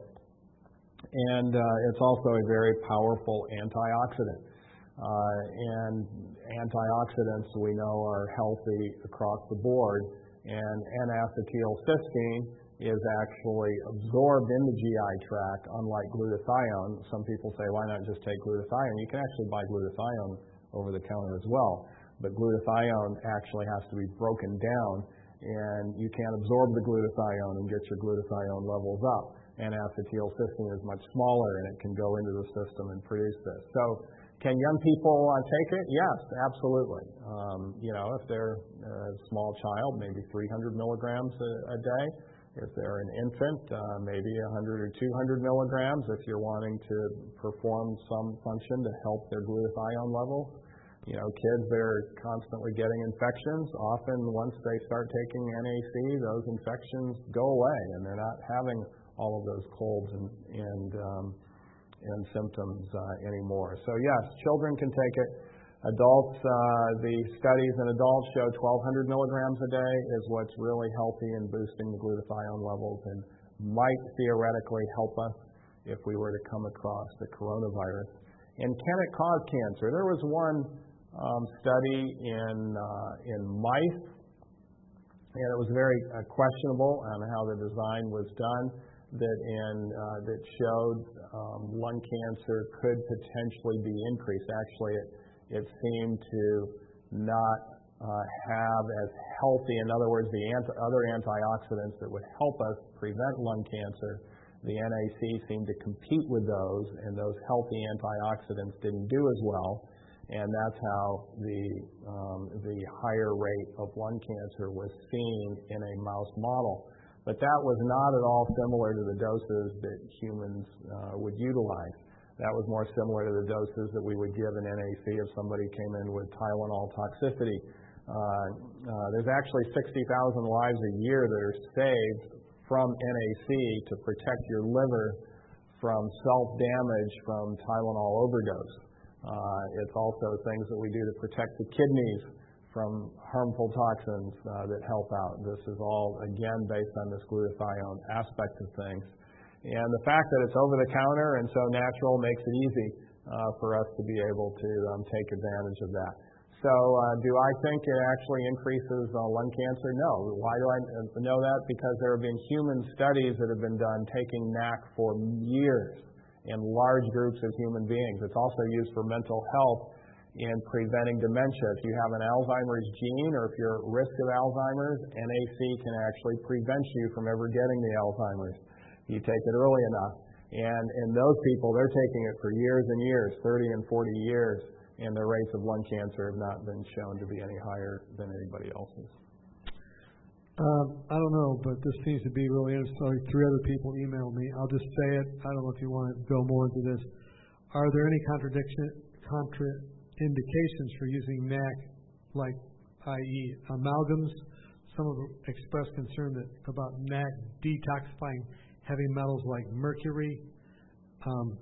And uh, it's also a very powerful antioxidant. Uh, and antioxidants, we know, are healthy across the board. And N-acetylcysteine is actually absorbed in the G I tract, unlike glutathione. Some people say, why not just take glutathione? You can actually buy glutathione over the counter as well. But glutathione actually has to be broken down, and you can't absorb the glutathione and get your glutathione levels up. N-acetylcysteine is much smaller, and it can go into the system and produce this. So can young people uh, take it? Yes, absolutely. Um, you know, if they're a small child, maybe three hundred milligrams a, a day. If they're an infant, uh, maybe one hundred or two hundred milligrams if you're wanting to perform some function to help their glutathione levels. You know, kids that are constantly getting infections, often once they start taking N A C, those infections go away, and they're not having all of those colds and and, um, and symptoms uh, anymore. So yes, children can take it. Adults, uh, the studies in adults show twelve hundred milligrams a day is what's really healthy in boosting the glutathione levels and might theoretically help us if we were to come across the coronavirus. And can it cause cancer? There was one um, study in uh, in mice, and it was very uh, questionable on how the design was done, that in uh, that showed um, lung cancer could potentially be increased. Actually, it It seemed to not uh, have as healthy, in other words, the anti- other antioxidants that would help us prevent lung cancer, the N A C seemed to compete with those, and those healthy antioxidants didn't do as well, and that's how the um, the higher rate of lung cancer was seen in a mouse model. But that was not at all similar to the doses that humans uh, would utilize. That was more similar to the doses that we would give in N A C if somebody came in with Tylenol toxicity. Uh, uh, there's actually sixty thousand lives a year that are saved from N A C to protect your liver from self-damage from Tylenol overdose. Uh, it's also things that we do to protect the kidneys from harmful toxins uh, that help out. This is all, again, based on this glutathione aspect of things. And the fact that it's over the counter and so natural makes it easy uh, for us to be able to um, take advantage of that. So uh, do I think it actually increases uh, lung cancer? No. Why do I know that? Because there have been human studies that have been done taking N A C for years in large groups of human beings. It's also used for mental health in preventing dementia. If you have an Alzheimer's gene or if you're at risk of Alzheimer's, N A C can actually prevent you from ever getting the Alzheimer's. You take it early enough. And in those people, they're taking it for years and years, thirty and forty years, and their rates of lung cancer have not been shown to be any higher than anybody else's. Um, I don't know, but this seems to be really interesting. Three other people emailed me. I'll just say it. I don't know if you want to go more into this. Are there any contradiction, contraindications for using N A C, like, that is, amalgams? Some have expressed concern that about N A C detoxifying heavy metals like mercury. Um,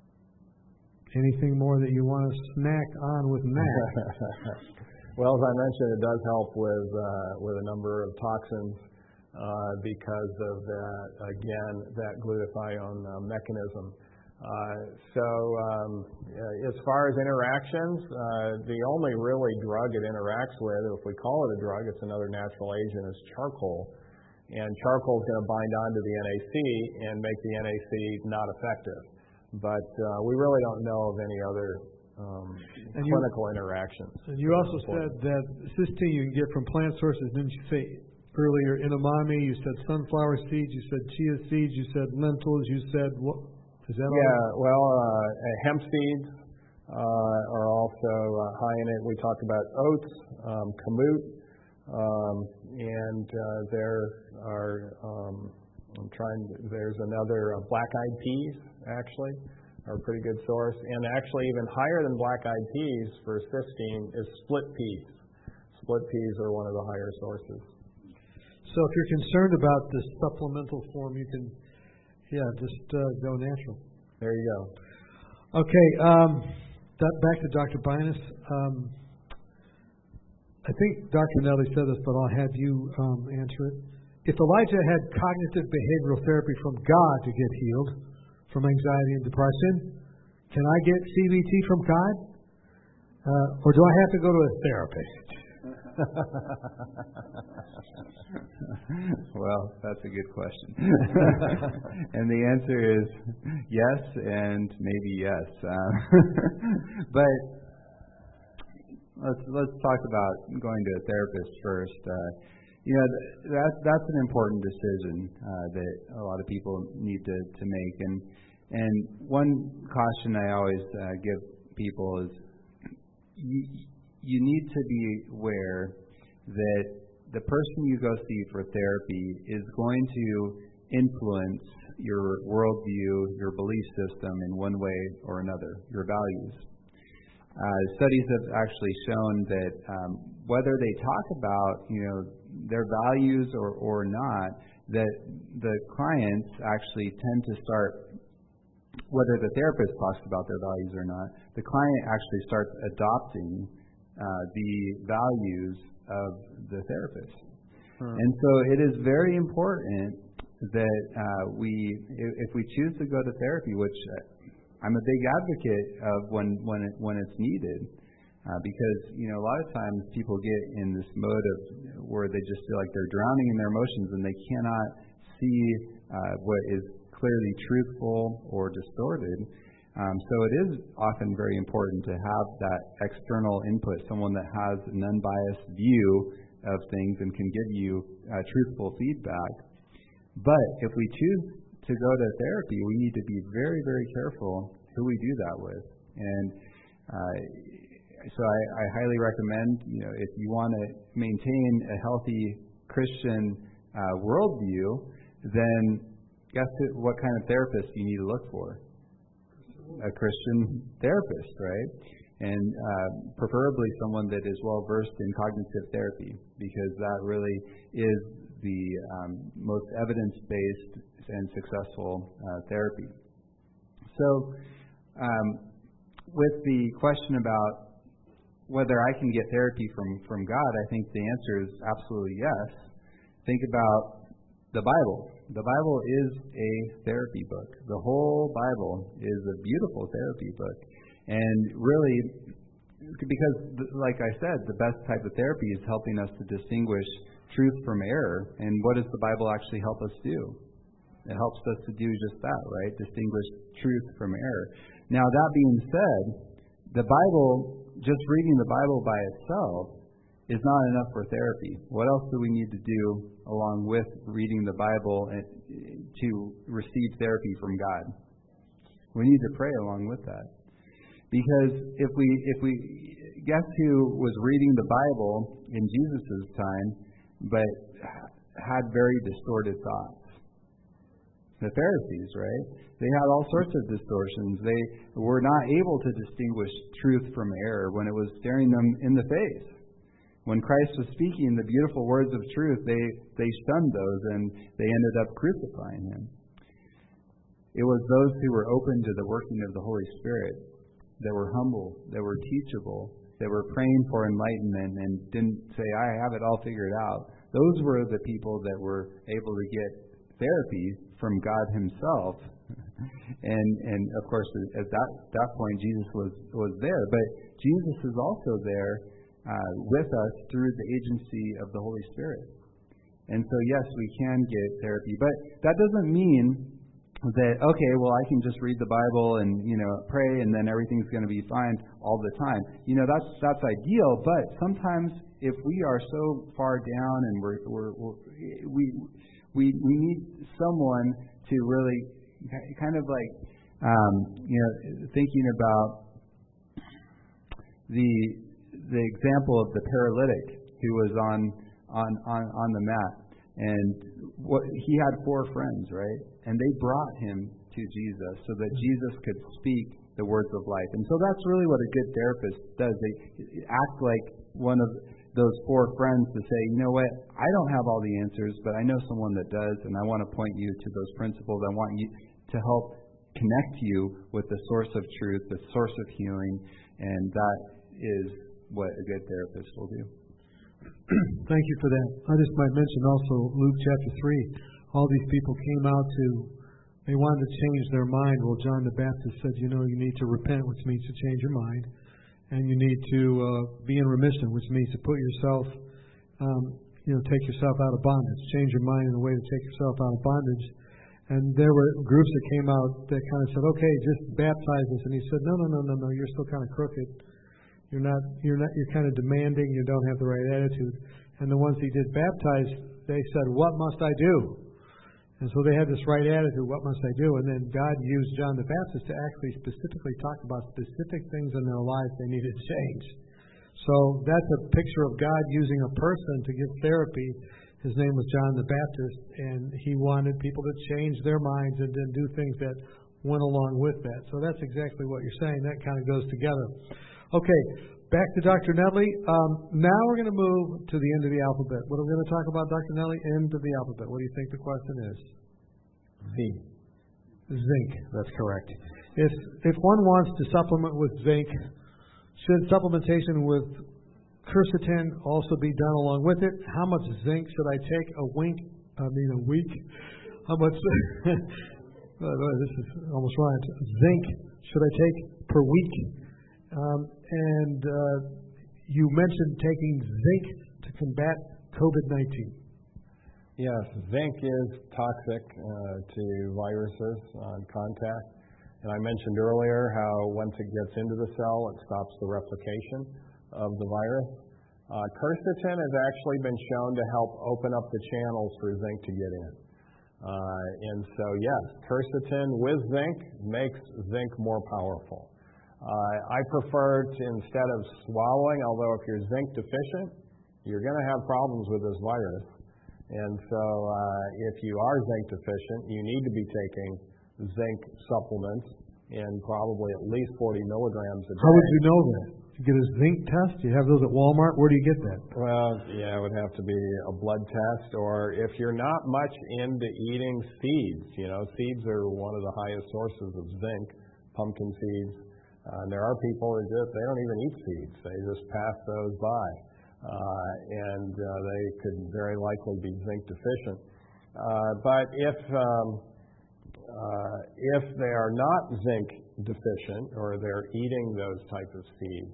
anything more that you want to snack on with N A C? Well, as I mentioned, it does help with uh, with a number of toxins uh, because of that, again, that glutathione uh, mechanism. Uh, so um, as far as interactions, uh, the only really drug it interacts with, if we call it a drug, it's another natural agent, is charcoal. And charcoal is going to bind onto the N A C and make the N A C not effective. But uh, we really don't know of any other um, clinical you, interactions. And you also said that cysteine you can get from plant sources. Didn't you say earlier edamame? You said sunflower seeds. You said chia seeds. You said lentils. You said what? Is that yeah, all? well, uh, hemp seeds uh, are also uh, high in it. We talked about oats, um, kamut, um, and uh, there are, um, I'm trying, to, there's another uh, black-eyed peas, actually, are a pretty good source. And actually even higher than black-eyed peas for cysteine is split peas. Split peas are one of the higher sources. So if you're concerned about the supplemental form, you can Yeah, just uh, go natural. There you go. Okay, um, that, back to Doctor Binus. Um, I think Doctor Nelly said this, but I'll have you um, answer it. If Elijah had cognitive behavioral therapy from God to get healed from anxiety and depression, can I get C B T from God? Uh, or do I have to go to a therapist? Well, that's a good question. And the answer is yes and maybe yes. Um, but let's let's talk about going to a therapist first. Uh, you know, that that's an important decision uh, that a lot of people need to, to make. And and one caution I always uh, give people is you, you need to be aware that the person you go see for therapy is going to influence your worldview, your belief system in one way or another, your values. Uh, studies have actually shown that um, whether they talk about, you know, their values or, or not, that the clients actually tend to start, whether the therapist talks about their values or not, the client actually starts adopting uh, the values of the therapist. Hmm. And so it is very important that uh, we, if we choose to go to therapy, which I'm a big advocate of when when it, when it's needed, uh, because you know a lot of times people get in this mode of where they just feel like they're drowning in their emotions and they cannot see uh, what is clearly truthful or distorted. Um, so it is often very important to have that external input, someone that has an unbiased view of things and can give you uh, truthful feedback. But if we choose to go to therapy, we need to be very, very careful who we do that with. And uh, so I, I highly recommend, you know, if you want to maintain a healthy Christian uh, worldview, then guess what kind of therapist you need to look for? A Christian therapist, right? And uh, preferably someone that is well versed in cognitive therapy, because that really is the um, most evidence-based and successful uh, therapy. So, um, with the question about whether I can get therapy from, from God, I think the answer is absolutely yes. Think about the Bible. The Bible is a therapy book. The whole Bible is a beautiful therapy book. And really, because, like I said, the best type of therapy is helping us to distinguish truth from error. And what does the Bible actually help us do? It helps us to do just that, right? Distinguish truth from error. Now, that being said, the Bible, just reading the Bible by itself, is not enough for therapy. What else do we need to do along with reading the Bible to receive therapy from God? We need to pray along with that. Because if we, if we, guess who was reading the Bible in Jesus' time, but had very distorted thoughts? The Pharisees, right? They had all sorts of distortions. They were not able to distinguish truth from error when it was staring them in the face. When Christ was speaking the beautiful words of truth, they, they shunned those and they ended up crucifying him. It was those who were open to the working of the Holy Spirit, that were humble, that were teachable, that were praying for enlightenment and didn't say, I have it all figured out. Those were the people that were able to get therapy from God himself. and and of course, at that, that point, Jesus was, was there. But Jesus is also there uh, with us through the agency of the Holy Spirit. And so, yes, we can get therapy. But that doesn't mean that, okay, well, I can just read the Bible and, you know, pray and then everything's going to be fine all the time. You know, that's that's ideal, but sometimes if we are so far down and we're, we're, we're we we we need someone to really kind of like, um, you know, thinking about the the example of the paralytic who was on on on, on the mat. And what, he had four friends, right? And they brought him to Jesus so that Jesus could speak the words of life. And so that's really what a good therapist does. They act like one of those four friends to say, you know what, I don't have all the answers, but I know someone that does, and I want to point you to those principles. I want you to help connect you with the source of truth, the source of healing, and that is what a good therapist will do. Thank you for that. I just might mention also Luke chapter three. All these people came out to, they wanted to change their mind. Well, John the Baptist said, you know, you need to repent, which means to change your mind. And you need to uh, be in remission, which means to put yourself, um, you know, take yourself out of bondage. Change your mind in a way to take yourself out of bondage. And there were groups that came out that kind of said, okay, just baptize us. And he said, no, no, no, no, no, you're still kind of crooked. You're not, you're not, you're kind of demanding. You don't have the right attitude. And the ones he did baptize, they said, what must I do? And so they had this right attitude, what must I do? And then God used John the Baptist to actually specifically talk about specific things in their lives they needed to change. So that's a picture of God using a person to give therapy. His name was John the Baptist, and he wanted people to change their minds and then do things that went along with that. So that's exactly what you're saying. That kind of goes together. Okay, back to Doctor Nedley. Um, now we're going to move to the end of the alphabet. What are we going to talk about, Doctor Nedley? End of the alphabet. What do you think the question is? Z. Zinc. That's correct. If if one wants to supplement with zinc, should supplementation with quercetin also be done along with it? How much zinc should I take a wink? I mean a week. How much? This is almost rhymes. Zinc should I take per week? Um, and uh, you mentioned taking zinc to combat COVID nineteen. Yes, zinc is toxic uh, to viruses on contact. And I mentioned earlier how once it gets into the cell, it stops the replication of the virus. Uh, quercetin has actually been shown to help open up the channels for zinc to get in. Uh, and so, yes, quercetin with zinc makes zinc more powerful. Uh, I prefer to, instead of swallowing, although if you're zinc deficient, you're going to have problems with this virus. And so uh, if you are zinc deficient, you need to be taking zinc supplements in probably at least forty milligrams a day. How would you know that? You get a zinc test? You have those at Walmart? Where do you get that? Well, yeah, it would have to be a blood test, or if you're not much into eating seeds, you know, seeds are one of the highest sources of zinc, pumpkin seeds. Uh, and there are people that just, they don't even eat seeds. They just pass those by. Uh, and uh, they could very likely be zinc deficient. Uh, but if um, uh, if they are not zinc deficient, or they're eating those type of seeds,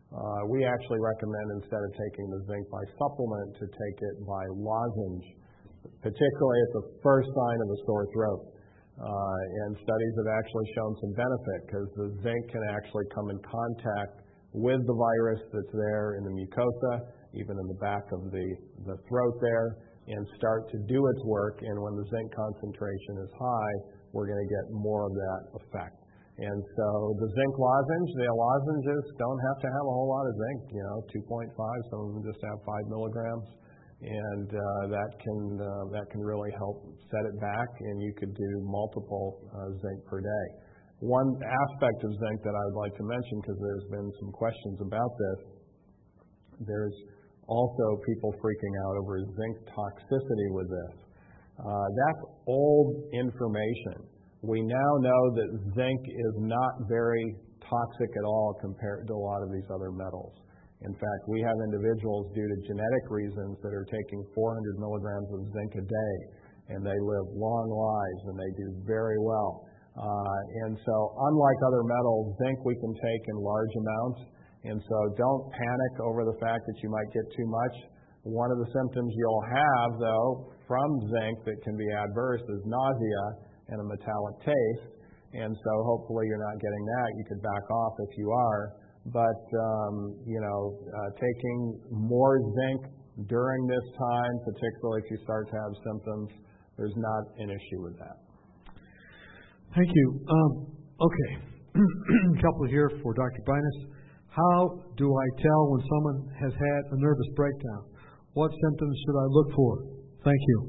Uh, we actually recommend, instead of taking the zinc by supplement, to take it by lozenge, particularly at the first sign of a sore throat. Uh, and studies have actually shown some benefit because the zinc can actually come in contact with the virus that's there in the mucosa, even in the back of the, the throat there, and start to do its work. And when the zinc concentration is high, we're going to get more of that effect. And so the zinc lozenge, the lozenges don't have to have a whole lot of zinc, you know, two point five, some of them just have five milligrams. And uh, that can uh, that can really help set it back, and you could do multiple uh, zinc per day. One aspect of zinc that I would like to mention, because there's been some questions about this, there's also people freaking out over zinc toxicity with this. Uh, that's old information. We now know that zinc is not very toxic at all compared to a lot of these other metals. In fact, we have individuals, due to genetic reasons, that are taking four hundred milligrams of zinc a day, and they live long lives, and they do very well. Uh, and so, unlike other metals, zinc we can take in large amounts, and so don't panic over the fact that you might get too much. One of the symptoms you'll have, though, from zinc that can be adverse is nausea and a metallic taste, and so hopefully you're not getting that. You could back off if you are. But, um, you know, uh, taking more zinc during this time, particularly if you start to have symptoms, there's not an issue with that. Thank you. Um, okay. A couple here for Doctor Binus. How do I tell when someone has had a nervous breakdown? What symptoms should I look for? Thank you.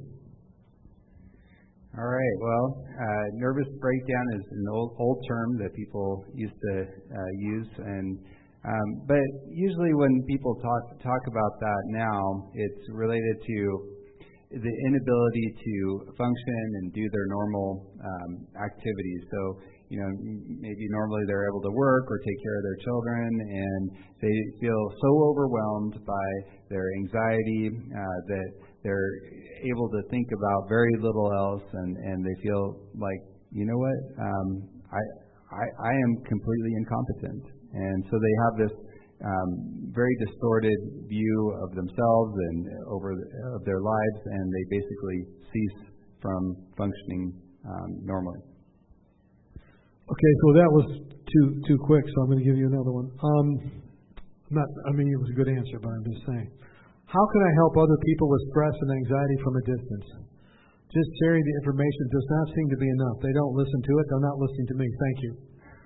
All right. Well, uh, nervous breakdown is an old, old term that people used to uh, use, and um, but usually when people talk talk about that now, it's related to the inability to function and do their normal um, activities. So, you know, maybe normally they're able to work or take care of their children, and they feel so overwhelmed by their anxiety uh, that they're able to think about very little else, and, and they feel like, you know what, um, I, I I am completely incompetent. And so they have this um, very distorted view of themselves and over the, of their lives, and they basically cease from functioning um, normally. Okay, so that was too too quick, so I'm going to give you another one. Um, not, I mean, it was a good answer, but I'm just saying. How can I help other people with stress and anxiety from a distance? Just sharing the information does not seem to be enough. They don't listen to it. They're not listening to me. Thank you.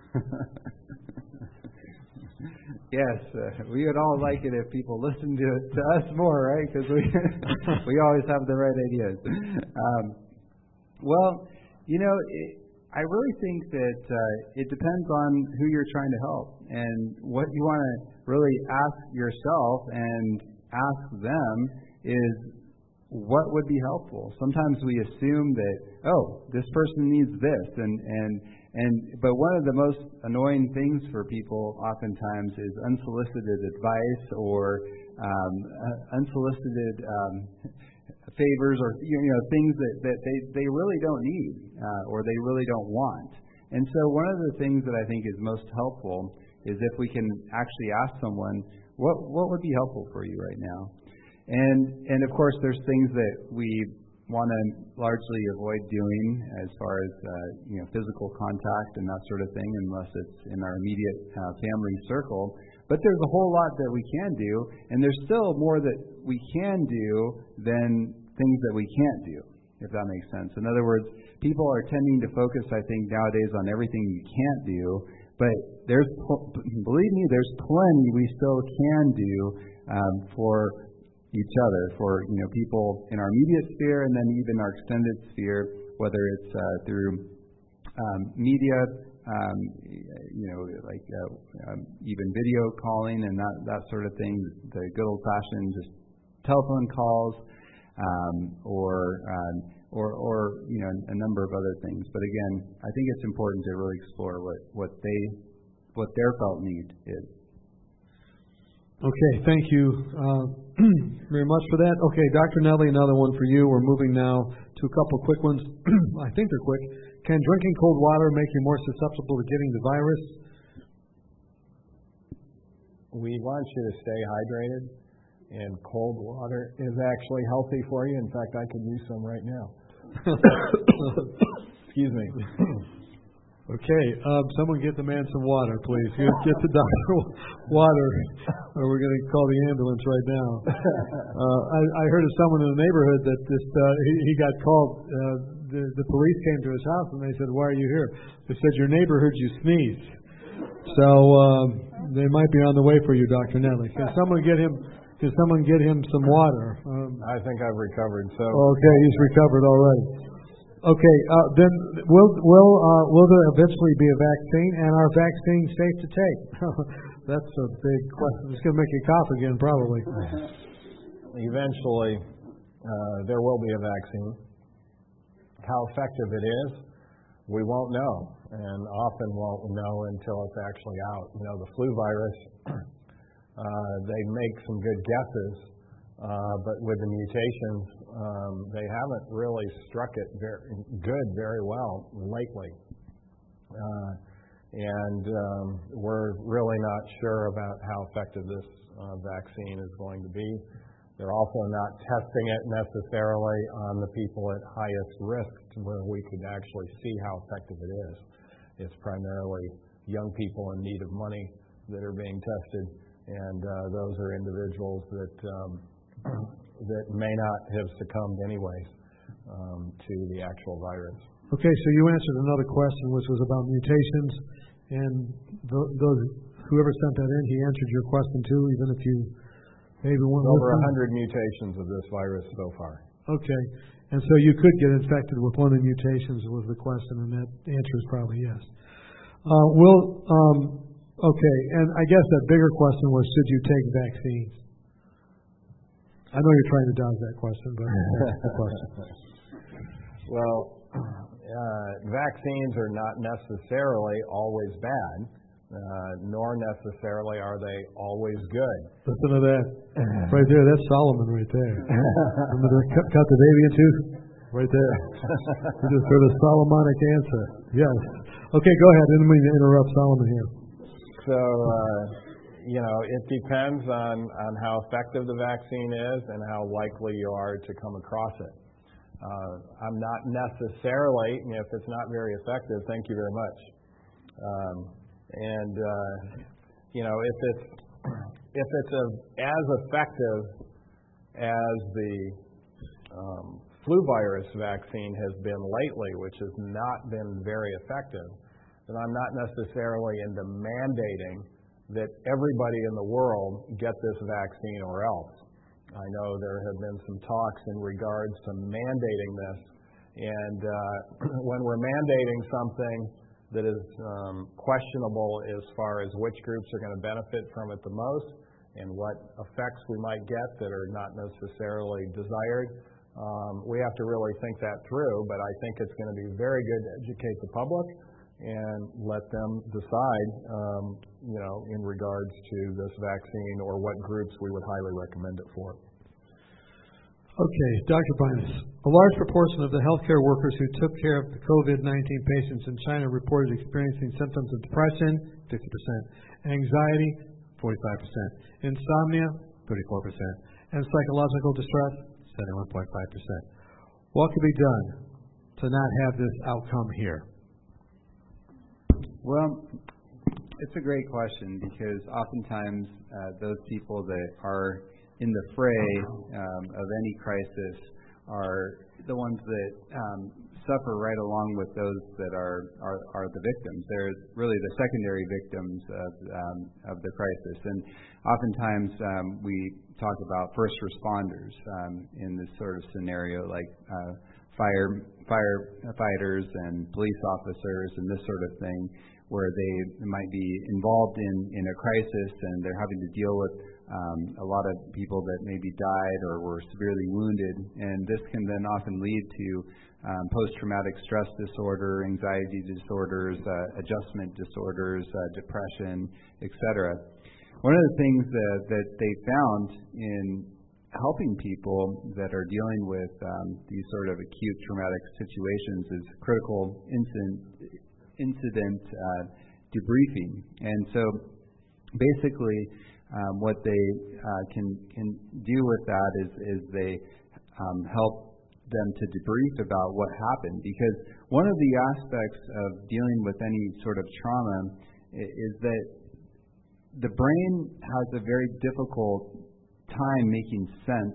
Yes, uh, we would all like it if people listened to, to us more, right? Because we we always have the right ideas. Um, well, you know, it, I really think that uh, it depends on who you're trying to help, and what you want to really ask yourself and ask them is, what would be helpful? Sometimes we assume that, oh, this person needs this, and and and but one of the most annoying things for people oftentimes is unsolicited advice or um, uh, unsolicited um, favors, or you know things that, that they, they really don't need uh, or they really don't want. And so one of the things that I think is most helpful is if we can actually ask someone, what what would be helpful for you right now? And and of course there's things that we want to largely avoid doing as far as uh, you know physical contact and that sort of thing, unless it's in our immediate uh, family circle. But there's a whole lot that we can do, and there's still more that we can do than things that we can't do, if that makes sense. In other words, people are tending to focus, I think, nowadays on everything you can't do, but there's, believe me, there's plenty we still can do um, for each other, for you know people in our immediate sphere and then even our extended sphere, whether it's uh, through um, media, um, you know, like uh, um, even video calling and that that sort of thing, the good old-fashioned just telephone calls, um, or um, or or you know a number of other things. But again, I think it's important to really explore what what they what their felt need is. Okay, thank you uh, very much for that. Okay, Doctor Nelly, another one for you. We're moving now to a couple quick ones. I think they're quick. Can drinking cold water make you more susceptible to getting the virus? we want you to stay hydrated, and cold water is actually healthy for you. In fact, I could use some right now. Excuse me. Okay, um, someone get the man some water, please. Get, get the doctor water, or we're going to call the ambulance right now. Uh, I, I heard of someone in the neighborhood that just uh, he, he got called. Uh, the, the police came to his house and they said, "Why are you here?" They said, "Your neighbor heard you sneeze." So um, they might be on the way for you, Doctor Netley. Can someone get him? Can someone get him some water? Um, I think I've recovered. So okay, he's recovered already. Okay, uh, then will will uh, will there eventually be a vaccine, and are vaccines safe to take? That's a big question. It's going to make you cough again, probably. Eventually, uh, there will be a vaccine. How effective it is, we won't know, and often won't know until it's actually out. You know, the flu virus, uh, they make some good guesses, uh, but with the mutations, Um, they haven't really struck it very good very well lately. Uh, and um, we're really not sure about how effective this uh, vaccine is going to be. They're also not testing it necessarily on the people at highest risk where we could actually see how effective it is. It's primarily young people in need of money that are being tested, and uh, those are individuals that um, that may not have succumbed anyways um, to the actual virus. Okay, so you answered another question, which was about mutations, and th- those whoever sent that in, he answered your question too, even if you maybe weren't over a hundred mutations of this virus so far. Okay, and so you could get infected with one of the mutations was the question, and that answer is probably yes. Uh, will um, okay, and I guess that bigger question was, should you take vaccines? I know you're trying to dodge that question, but that's the question. Well, uh, vaccines are not necessarily always bad, uh, nor necessarily are they always good. Listen to that. Right there, that's Solomon right there. Remember to cut, cut the baby in two? Right there. You just heard a Solomonic answer. Yes. Okay, go ahead. I didn't mean to interrupt Solomon here. So, uh, you know, it depends on, on how effective the vaccine is and how likely you are to come across it. Uh, I'm not necessarily, if it's not very effective, thank you very much. Um, and, uh, you know, if it's, if it's a, as effective as the um, flu virus vaccine has been lately, which has not been very effective, then I'm not necessarily into mandating that everybody in the world get this vaccine or else. I know there have been some talks in regards to mandating this, and uh, when we're mandating something that is um, questionable as far as which groups are going to benefit from it the most and what effects we might get that are not necessarily desired, um, we have to really think that through, but I think it's going to be very good to educate the public and let them decide, um, you know, in regards to this vaccine or what groups we would highly recommend it for. Okay, Doctor Binus. A large proportion of the healthcare workers who took care of the COVID nineteen patients in China reported experiencing symptoms of depression, fifty percent, anxiety, forty-five percent, insomnia, thirty-four percent, and psychological distress, seventy-one point five percent. What could be done to not have this outcome here? Well, it's a great question because oftentimes uh, those people that are in the fray um, of any crisis are the ones that um, suffer right along with those that are, are, are the victims. They're really the secondary victims of, um, of the crisis. And oftentimes um, we talk about first responders um, in this sort of scenario, like uh, fire firefighters and police officers and this sort of thing, where they might be involved in, in a crisis and they're having to deal with um, a lot of people that maybe died or were severely wounded. And this can then often lead to um, post-traumatic stress disorder, anxiety disorders, uh, adjustment disorders, uh, depression, et cetera. One of the things that, that they found in helping people that are dealing with um, these sort of acute traumatic situations is critical incident incident uh, debriefing. And so basically um, what they uh, can can do with that is is they um, help them to debrief about what happened, because one of the aspects of dealing with any sort of trauma is that the brain has a very difficult time making sense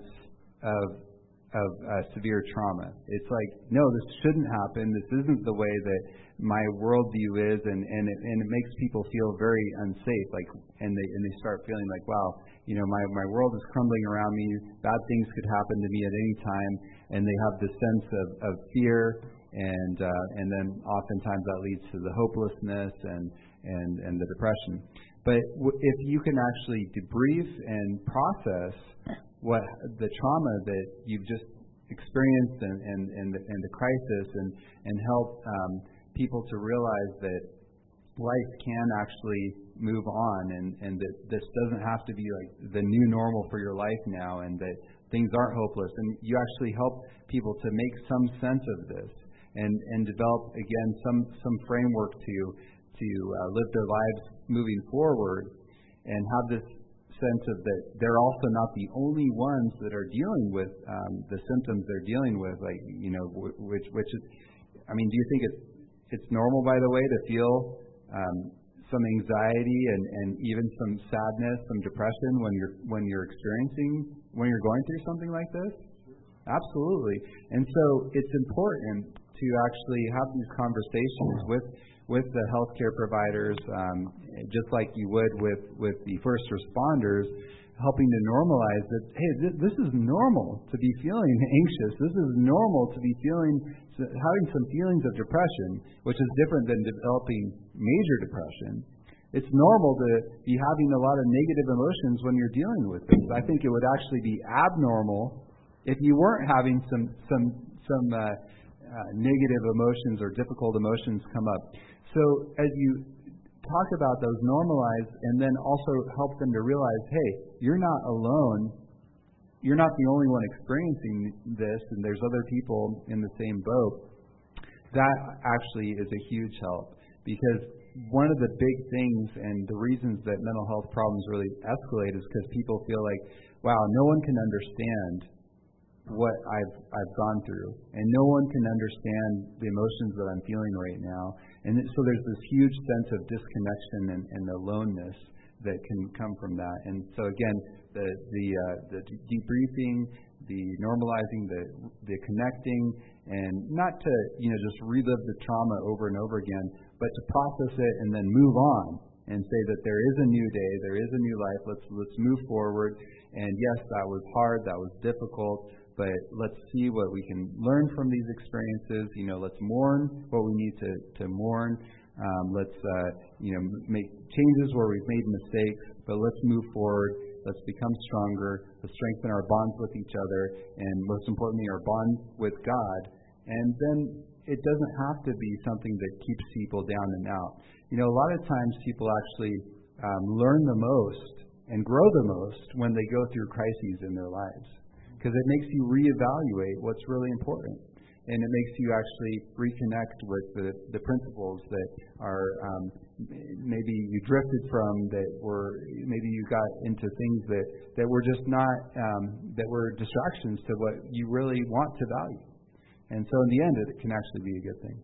of of uh, severe trauma. It's like, no, this shouldn't happen. This isn't the way that my worldview is, and and it, and it makes people feel very unsafe. Like, and they and they start feeling like, wow, you know, my my world is crumbling around me. Bad things could happen to me at any time, and they have this sense of, of fear, and uh, and then oftentimes that leads to the hopelessness and and and the depression. But w- if you can actually debrief and process what the trauma that you've just experienced and and and the, and the crisis, and and help um, people to realize that life can actually move on, and and that this doesn't have to be like the new normal for your life now, and that things aren't hopeless, and you actually help people to make some sense of this, and and develop again some some framework to to uh, live their lives moving forward, and have this sense of that they're also not the only ones that are dealing with um, the symptoms they're dealing with, like, you know, which which is, I mean, do you think it's it's normal, by the way, to feel um, some anxiety and, and even some sadness, some depression when you're when you're experiencing when you're going through something like this? Absolutely. And so it's important to actually have these conversations with with the healthcare providers, um, just like you would with, with the first responders, helping to normalize that, hey, th- this is normal to be feeling anxious. This is normal to be feeling, having some feelings of depression, which is different than developing major depression. It's normal to be having a lot of negative emotions when you're dealing with this. I think it would actually be abnormal if you weren't having some some some uh, uh, negative emotions or difficult emotions come up. So as you talk about those, normalize, and then also help them to realize, hey, you're not alone. You're not the only one experiencing this, and there's other people in the same boat. That actually is a huge help, because one of the big things and the reasons that mental health problems really escalate is because people feel like, wow, no one can understand what I've I've gone through, and no one can understand the emotions that I'm feeling right now. And so there's this huge sense of disconnection and, and aloneness that can come from that. And so again, the the uh, the debriefing, the normalizing, the the connecting, and not to you know just relive the trauma over and over again, but to process it and then move on and say that there is a new day, there is a new life. Let's let's move forward. And yes, that was hard, that was difficult, but let's see what we can learn from these experiences. You know, let's mourn what we need to, to mourn. Um, let's, uh, you know, make changes where we've made mistakes, but let's move forward. Let's become stronger. Let's strengthen our bonds with each other, and most importantly, our bond with God. And then it doesn't have to be something that keeps people down and out. You know, a lot of times people actually um, learn the most and grow the most when they go through crises in their lives, because it makes you reevaluate what's really important, and it makes you actually reconnect with the, the principles that are um, maybe you drifted from, that were maybe you got into things that, that were just not um, that were distractions to what you really want to value. And so in the end, it can actually be a good thing.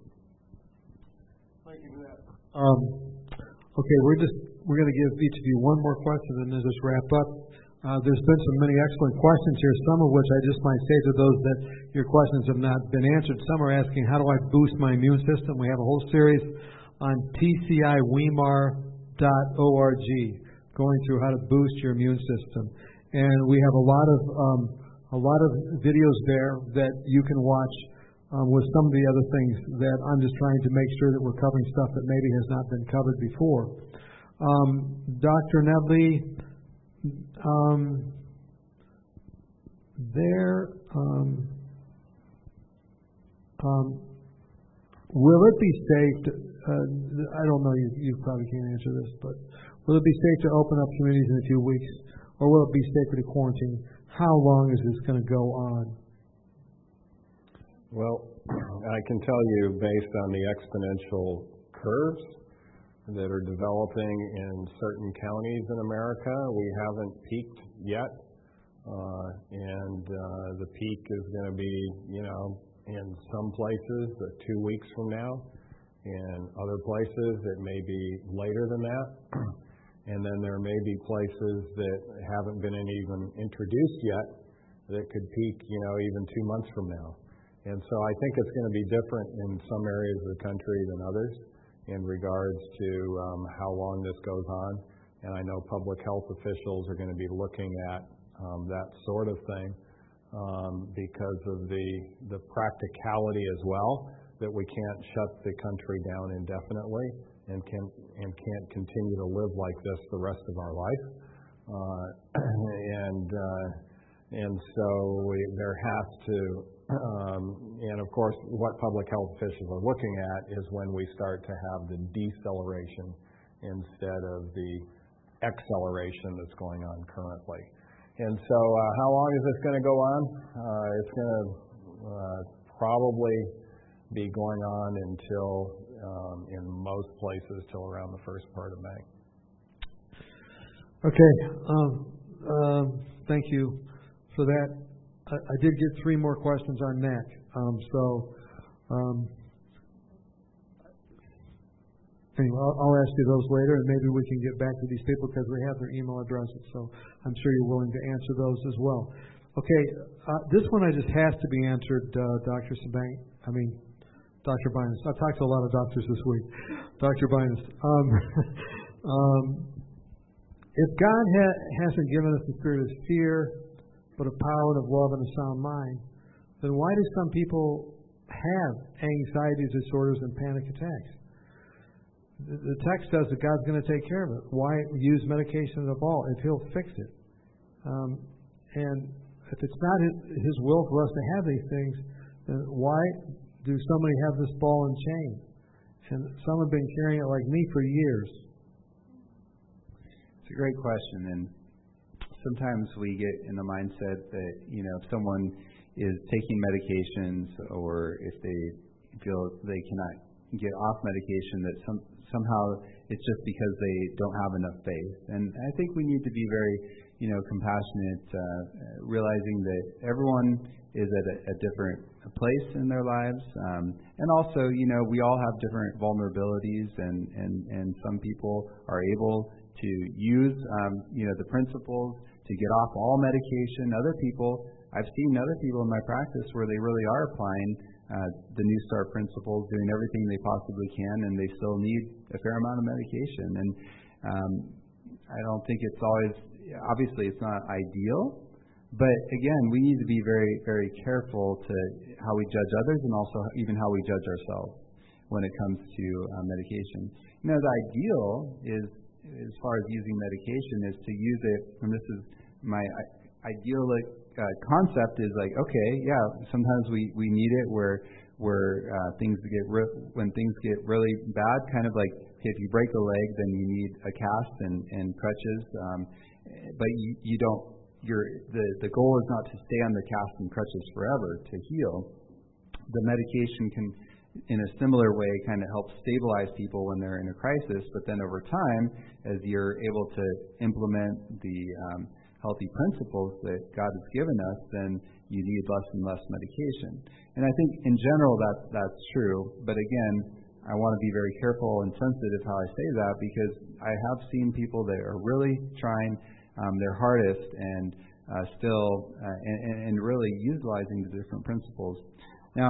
Thank you for that. Um, okay, we're just we're going to give each of you one more question and then just wrap up. Uh, there's been so many excellent questions here, some of which I just might say to those that your questions have not been answered. Some are asking, how do I boost my immune system? We have a whole series on T C I Weimar dot org, going through how to boost your immune system. And we have a lot of um, a lot of videos there that you can watch um, with some of the other things that I'm just trying to make sure that we're covering stuff that maybe has not been covered before. Um, Doctor Nedley, um, there, um, um, will it be safe to, uh, I don't know, you, you probably can't answer this, but will it be safe to open up communities in a few weeks, or will it be safer to quarantine? How long is this going to go on? Well, I can tell you, based on the exponential curves that are developing in certain counties in America. We haven't peaked yet, uh, and uh, the peak is going to be, you know, in some places uh, two weeks from now. In other places, it may be later than that. And then there may be places that haven't been even introduced yet that could peak, you know, even two months from now. And so I think it's going to be different in some areas of the country than others in regards to um, how long this goes on. And I know public health officials are going to be looking at um, that sort of thing um, because of the the practicality as well, that we can't shut the country down indefinitely and can and can't continue to live like this the rest of our life. Uh, and uh, and so we, there has to, um, and of course, what public health officials are looking at is when we start to have the deceleration instead of the acceleration that's going on currently. And so, uh, how long is this going to go on? Uh, it's going to uh, probably be going on until, um, in most places, till around the first part of May. Okay. Um, um, thank you for that. I, I did get three more questions on N A C. Um, so, um, anyway, I'll, I'll ask you those later, and maybe we can get back to these people because we have their email addresses. So I'm sure you're willing to answer those as well. Okay. Uh, this one I just has to be answered, uh, Doctor Sabang. I mean, Doctor Binus. I've talked to a lot of doctors this week. Doctor Binus. Um, um, if God ha- hasn't given us the spirit of fear, but of power and of love and a sound mind, then why do some people have anxiety disorders and panic attacks? The, the text says that God's going to take care of it. Why use medication at all if He'll fix it? Um, and if it's not His, his will for us to have these things, then why do so many have this ball and chain? And some have been carrying it like me for years. It's a great question, and sometimes we get in the mindset that, you know, if someone is taking medications or if they feel they cannot get off medication, that some, somehow it's just because they don't have enough faith. And I think we need to be very, you know, compassionate, uh, realizing that everyone is at a, a different place in their lives. Um, and also, you know, we all have different vulnerabilities, and, and, and some people are able to use, um, you know, the principles to get off all medication. Other people, I've seen other people in my practice where they really are applying uh, the New Start principles, doing everything they possibly can, and they still need a fair amount of medication. And um, I don't think it's always, obviously it's not ideal, but again, we need to be very, very careful to how we judge others and also even how we judge ourselves when it comes to uh, medication. You know, the ideal is, as far as using medication, is to use it, and this is my idyllic uh, concept, is like, okay, yeah, sometimes we, we need it where where uh, things get re- when things get really bad, kind of like, okay, if you break a leg, then you need a cast and, and crutches, um, but you, you don't, you're, the, the goal is not to stay on the cast and crutches forever to heal. The medication can, in a similar way, kind of help stabilize people when they're in a crisis, but then over time, as you're able to implement the um, healthy principles that God has given us, then you need less and less medication. And I think in general that's, that's true, but again, I want to be very careful and sensitive how I say that, because I have seen people that are really trying um, their hardest and uh, still uh, and, and really utilizing the different principles. Now,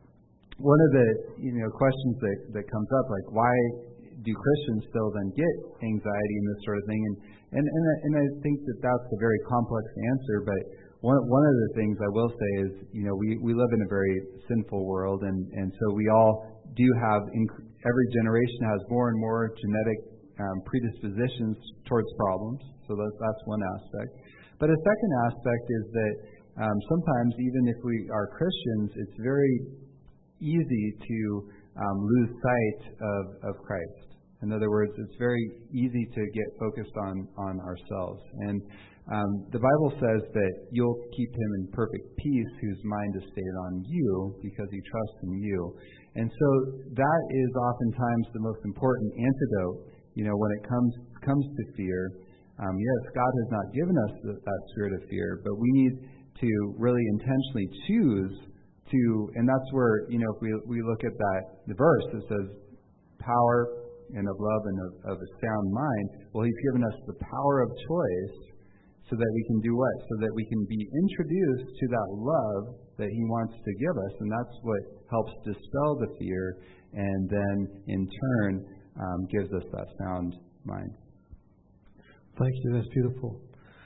one of the you know questions that, that comes up, like, why do Christians still then get anxiety and this sort of thing? And and and, and I think that that's a very complex answer. But one one of the things I will say is, you know, we, we live in a very sinful world, and, and so we all do have inc- every generation has more and more genetic um, predispositions towards problems. So that's that's one aspect. But a second aspect is that um, sometimes even if we are Christians, it's very easy to um, lose sight of, of Christ. In other words, it's very easy to get focused on, on ourselves. And um, the Bible says that you'll keep him in perfect peace whose mind is stayed on you because he trusts in you. And so that is oftentimes the most important antidote, you know, when it comes comes to fear. Um, yes, God has not given us the, that spirit of fear, but we need to really intentionally choose to, and that's where, you know, if we we look at that, the verse that says power and of love and of, of a sound mind, well, he's given us the power of choice so that we can do what? So that we can be introduced to that love that he wants to give us, and that's what helps dispel the fear and then in turn um, gives us that sound mind. Thank you. That's beautiful.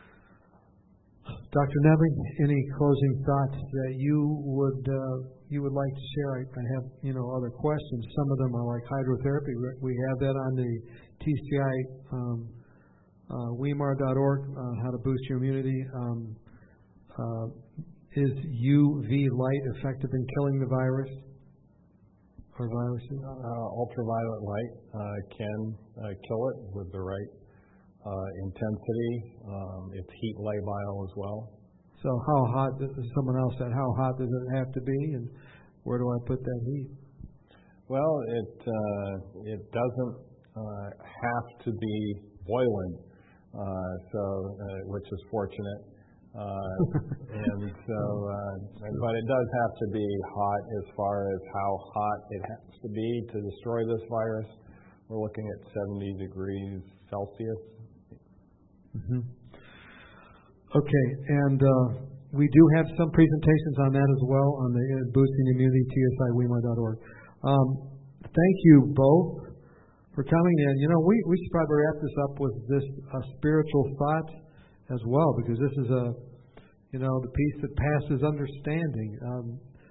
Doctor Neville, any closing thoughts that you would uh, you would like to share? I, I have you know other questions. Some of them are like hydrotherapy. We have that on the T C I um, uh, Weimar dot org. Uh, how to boost your immunity. Um, uh, is U V light effective in killing the virus or viruses? Uh, ultraviolet light uh, can uh, kill it with the right Uh, intensity. Um, it's heat labile as well. So how hot, someone else said, how hot does it have to be, and where do I put that heat? Well, it uh, it doesn't uh, have to be boiling, uh, so uh, which is fortunate. Uh, and so, uh, but it does have to be hot as far as how hot it has to be to destroy this virus. We're looking at seventy degrees Celsius. Mm-hmm. Okay, and uh, we do have some presentations on that as well on the uh, Boosting Immunity, T S I Weimar dot org. Um, thank you both for coming in. You know, we, we should probably wrap this up with this uh, spiritual thought as well, because this is a, you know, the peace that passes understanding. Um,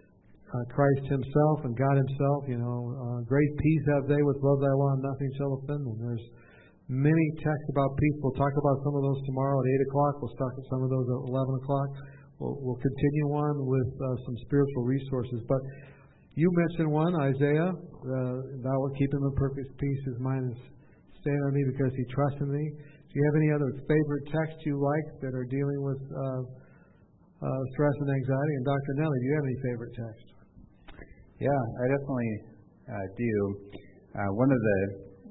uh, Christ himself and God himself, you know, uh, great peace have they with love thy law and nothing shall offend them. There's many texts about peace. We'll talk about some of those tomorrow at eight o'clock. We'll talk about some of those at eleven o'clock. We'll, we'll continue on with uh, some spiritual resources. But you mentioned one, Isaiah, uh, thou wilt keep him in perfect peace, his mind is stayed on thee because he trusts in thee. Do you have any other favorite texts you like that are dealing with uh, uh, stress and anxiety? And Doctor Nelly, do you have any favorite texts? Yeah, I definitely uh, do. Uh, one of the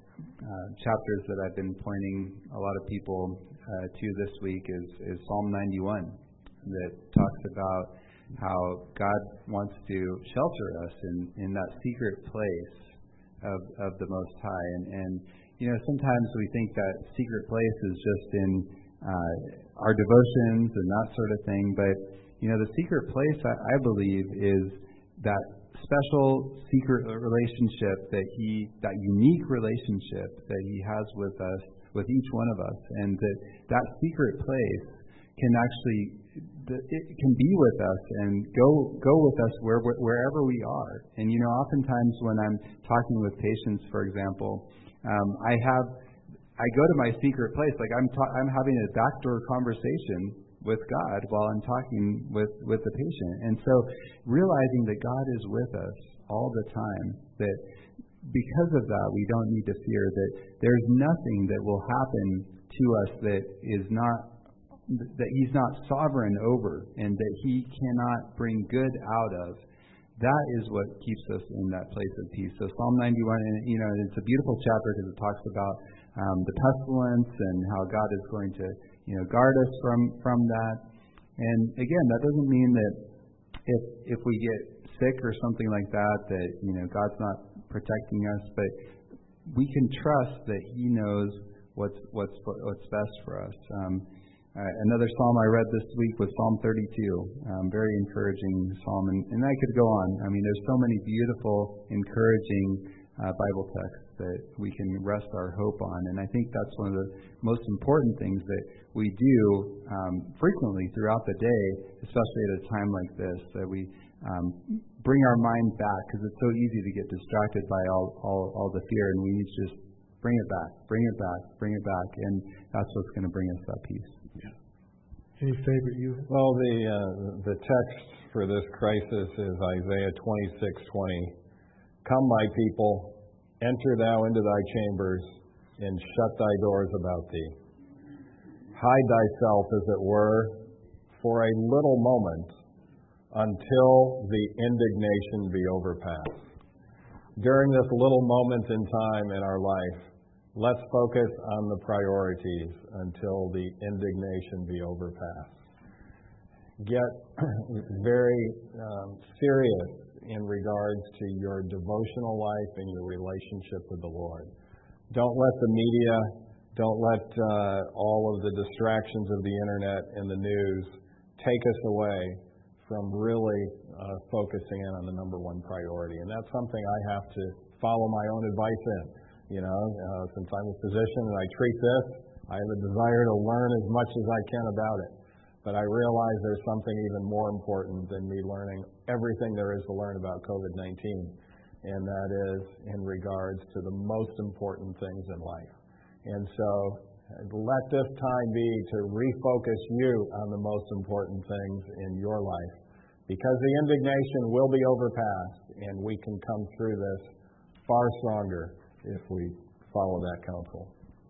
uh, chapters that I've been pointing a lot of people uh, to this week is, is Psalm ninety-one, that talks about how God wants to shelter us in, in that secret place of, of the Most High. And, and, you know, sometimes we think that secret place is just in uh, our devotions and that sort of thing. But, you know, the secret place, I, I believe, is that special secret relationship that he, that unique relationship that he has with us, with each one of us, and that that secret place can actually, it can be with us and go go with us where, wherever we are. And you know, oftentimes when I'm talking with patients, for example, um, I have, I go to my secret place, like I'm ta- I'm having a backdoor conversation with God while I'm talking with, with the patient. And so realizing that God is with us all the time, that because of that we don't need to fear, that there's nothing that will happen to us that is not, that he's not sovereign over and that he cannot bring good out of. That is what keeps us in that place of peace. So Psalm ninety-one, and you know, it's a beautiful chapter because it talks about um, the pestilence and how God is going to, you know, guard us from, from that. And again, that doesn't mean that if if we get sick or something like that, that, you know, God's not protecting us, but we can trust that he knows what's what's what's best for us. Um, uh, another psalm I read this week was Psalm thirty-two, um, very encouraging psalm, and, and I could go on. I mean, there's so many beautiful, encouraging uh, Bible texts that we can rest our hope on, and I think that's one of the most important things that we do um, frequently throughout the day, especially at a time like this, that we um, bring our mind back, because it's so easy to get distracted by all, all, all the fear, and we need to just bring it back, bring it back, bring it back, and that's what's going to bring us that peace. Yeah. Any favorite you? Well, the uh, the text for this crisis is Isaiah twenty-six twenty. Come, my people, Enter thou into thy chambers, and shut thy doors about thee. Hide thyself, as it were, for a little moment, until the indignation be overpassed. During this little moment in time in our life, let's focus on the priorities until the indignation be overpassed. Get very um, serious in regards to your devotional life and your relationship with the Lord. Don't let the media, don't let uh, all of the distractions of the internet and the news take us away from really uh, focusing in on the number one priority. And that's something I have to follow my own advice in. You know, uh, since I'm a physician and I treat this, I have a desire to learn as much as I can about it. But I realize there's something even more important than me learning everything there is to learn about COVID nineteen, and that is in regards to the most important things in life. And so let this time be to refocus you on the most important things in your life, because the indignation will be overpassed, and we can come through this far stronger if we follow that counsel.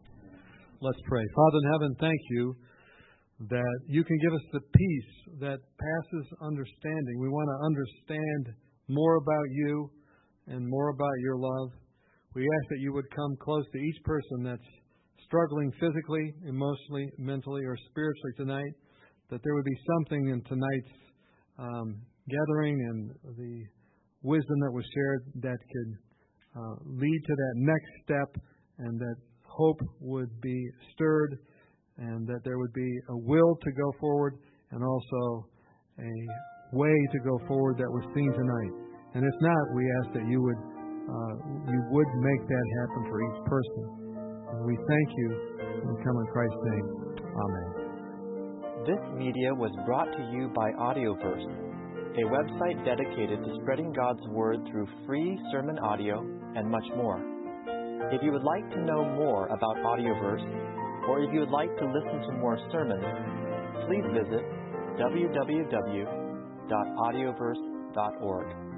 Let's pray. Father in heaven, thank you that you can give us the peace that passes understanding. We want to understand more about you and more about your love. We ask that you would come close to each person that's struggling physically, emotionally, mentally, or spiritually tonight, that there would be something in tonight's um, gathering and the wisdom that was shared that could uh, lead to that next step, and that hope would be stirred, and that there would be a will to go forward and also a way to go forward that was seen tonight. And if not, we ask that you would uh, you would make that happen for each person. And we thank you, and we come in Christ's name. Amen. This media was brought to you by Audioverse, a website dedicated to spreading God's Word through free sermon audio and much more. If you would like to know more about Audioverse, or if you would like to listen to more sermons, please visit w w w dot audioverse dot org.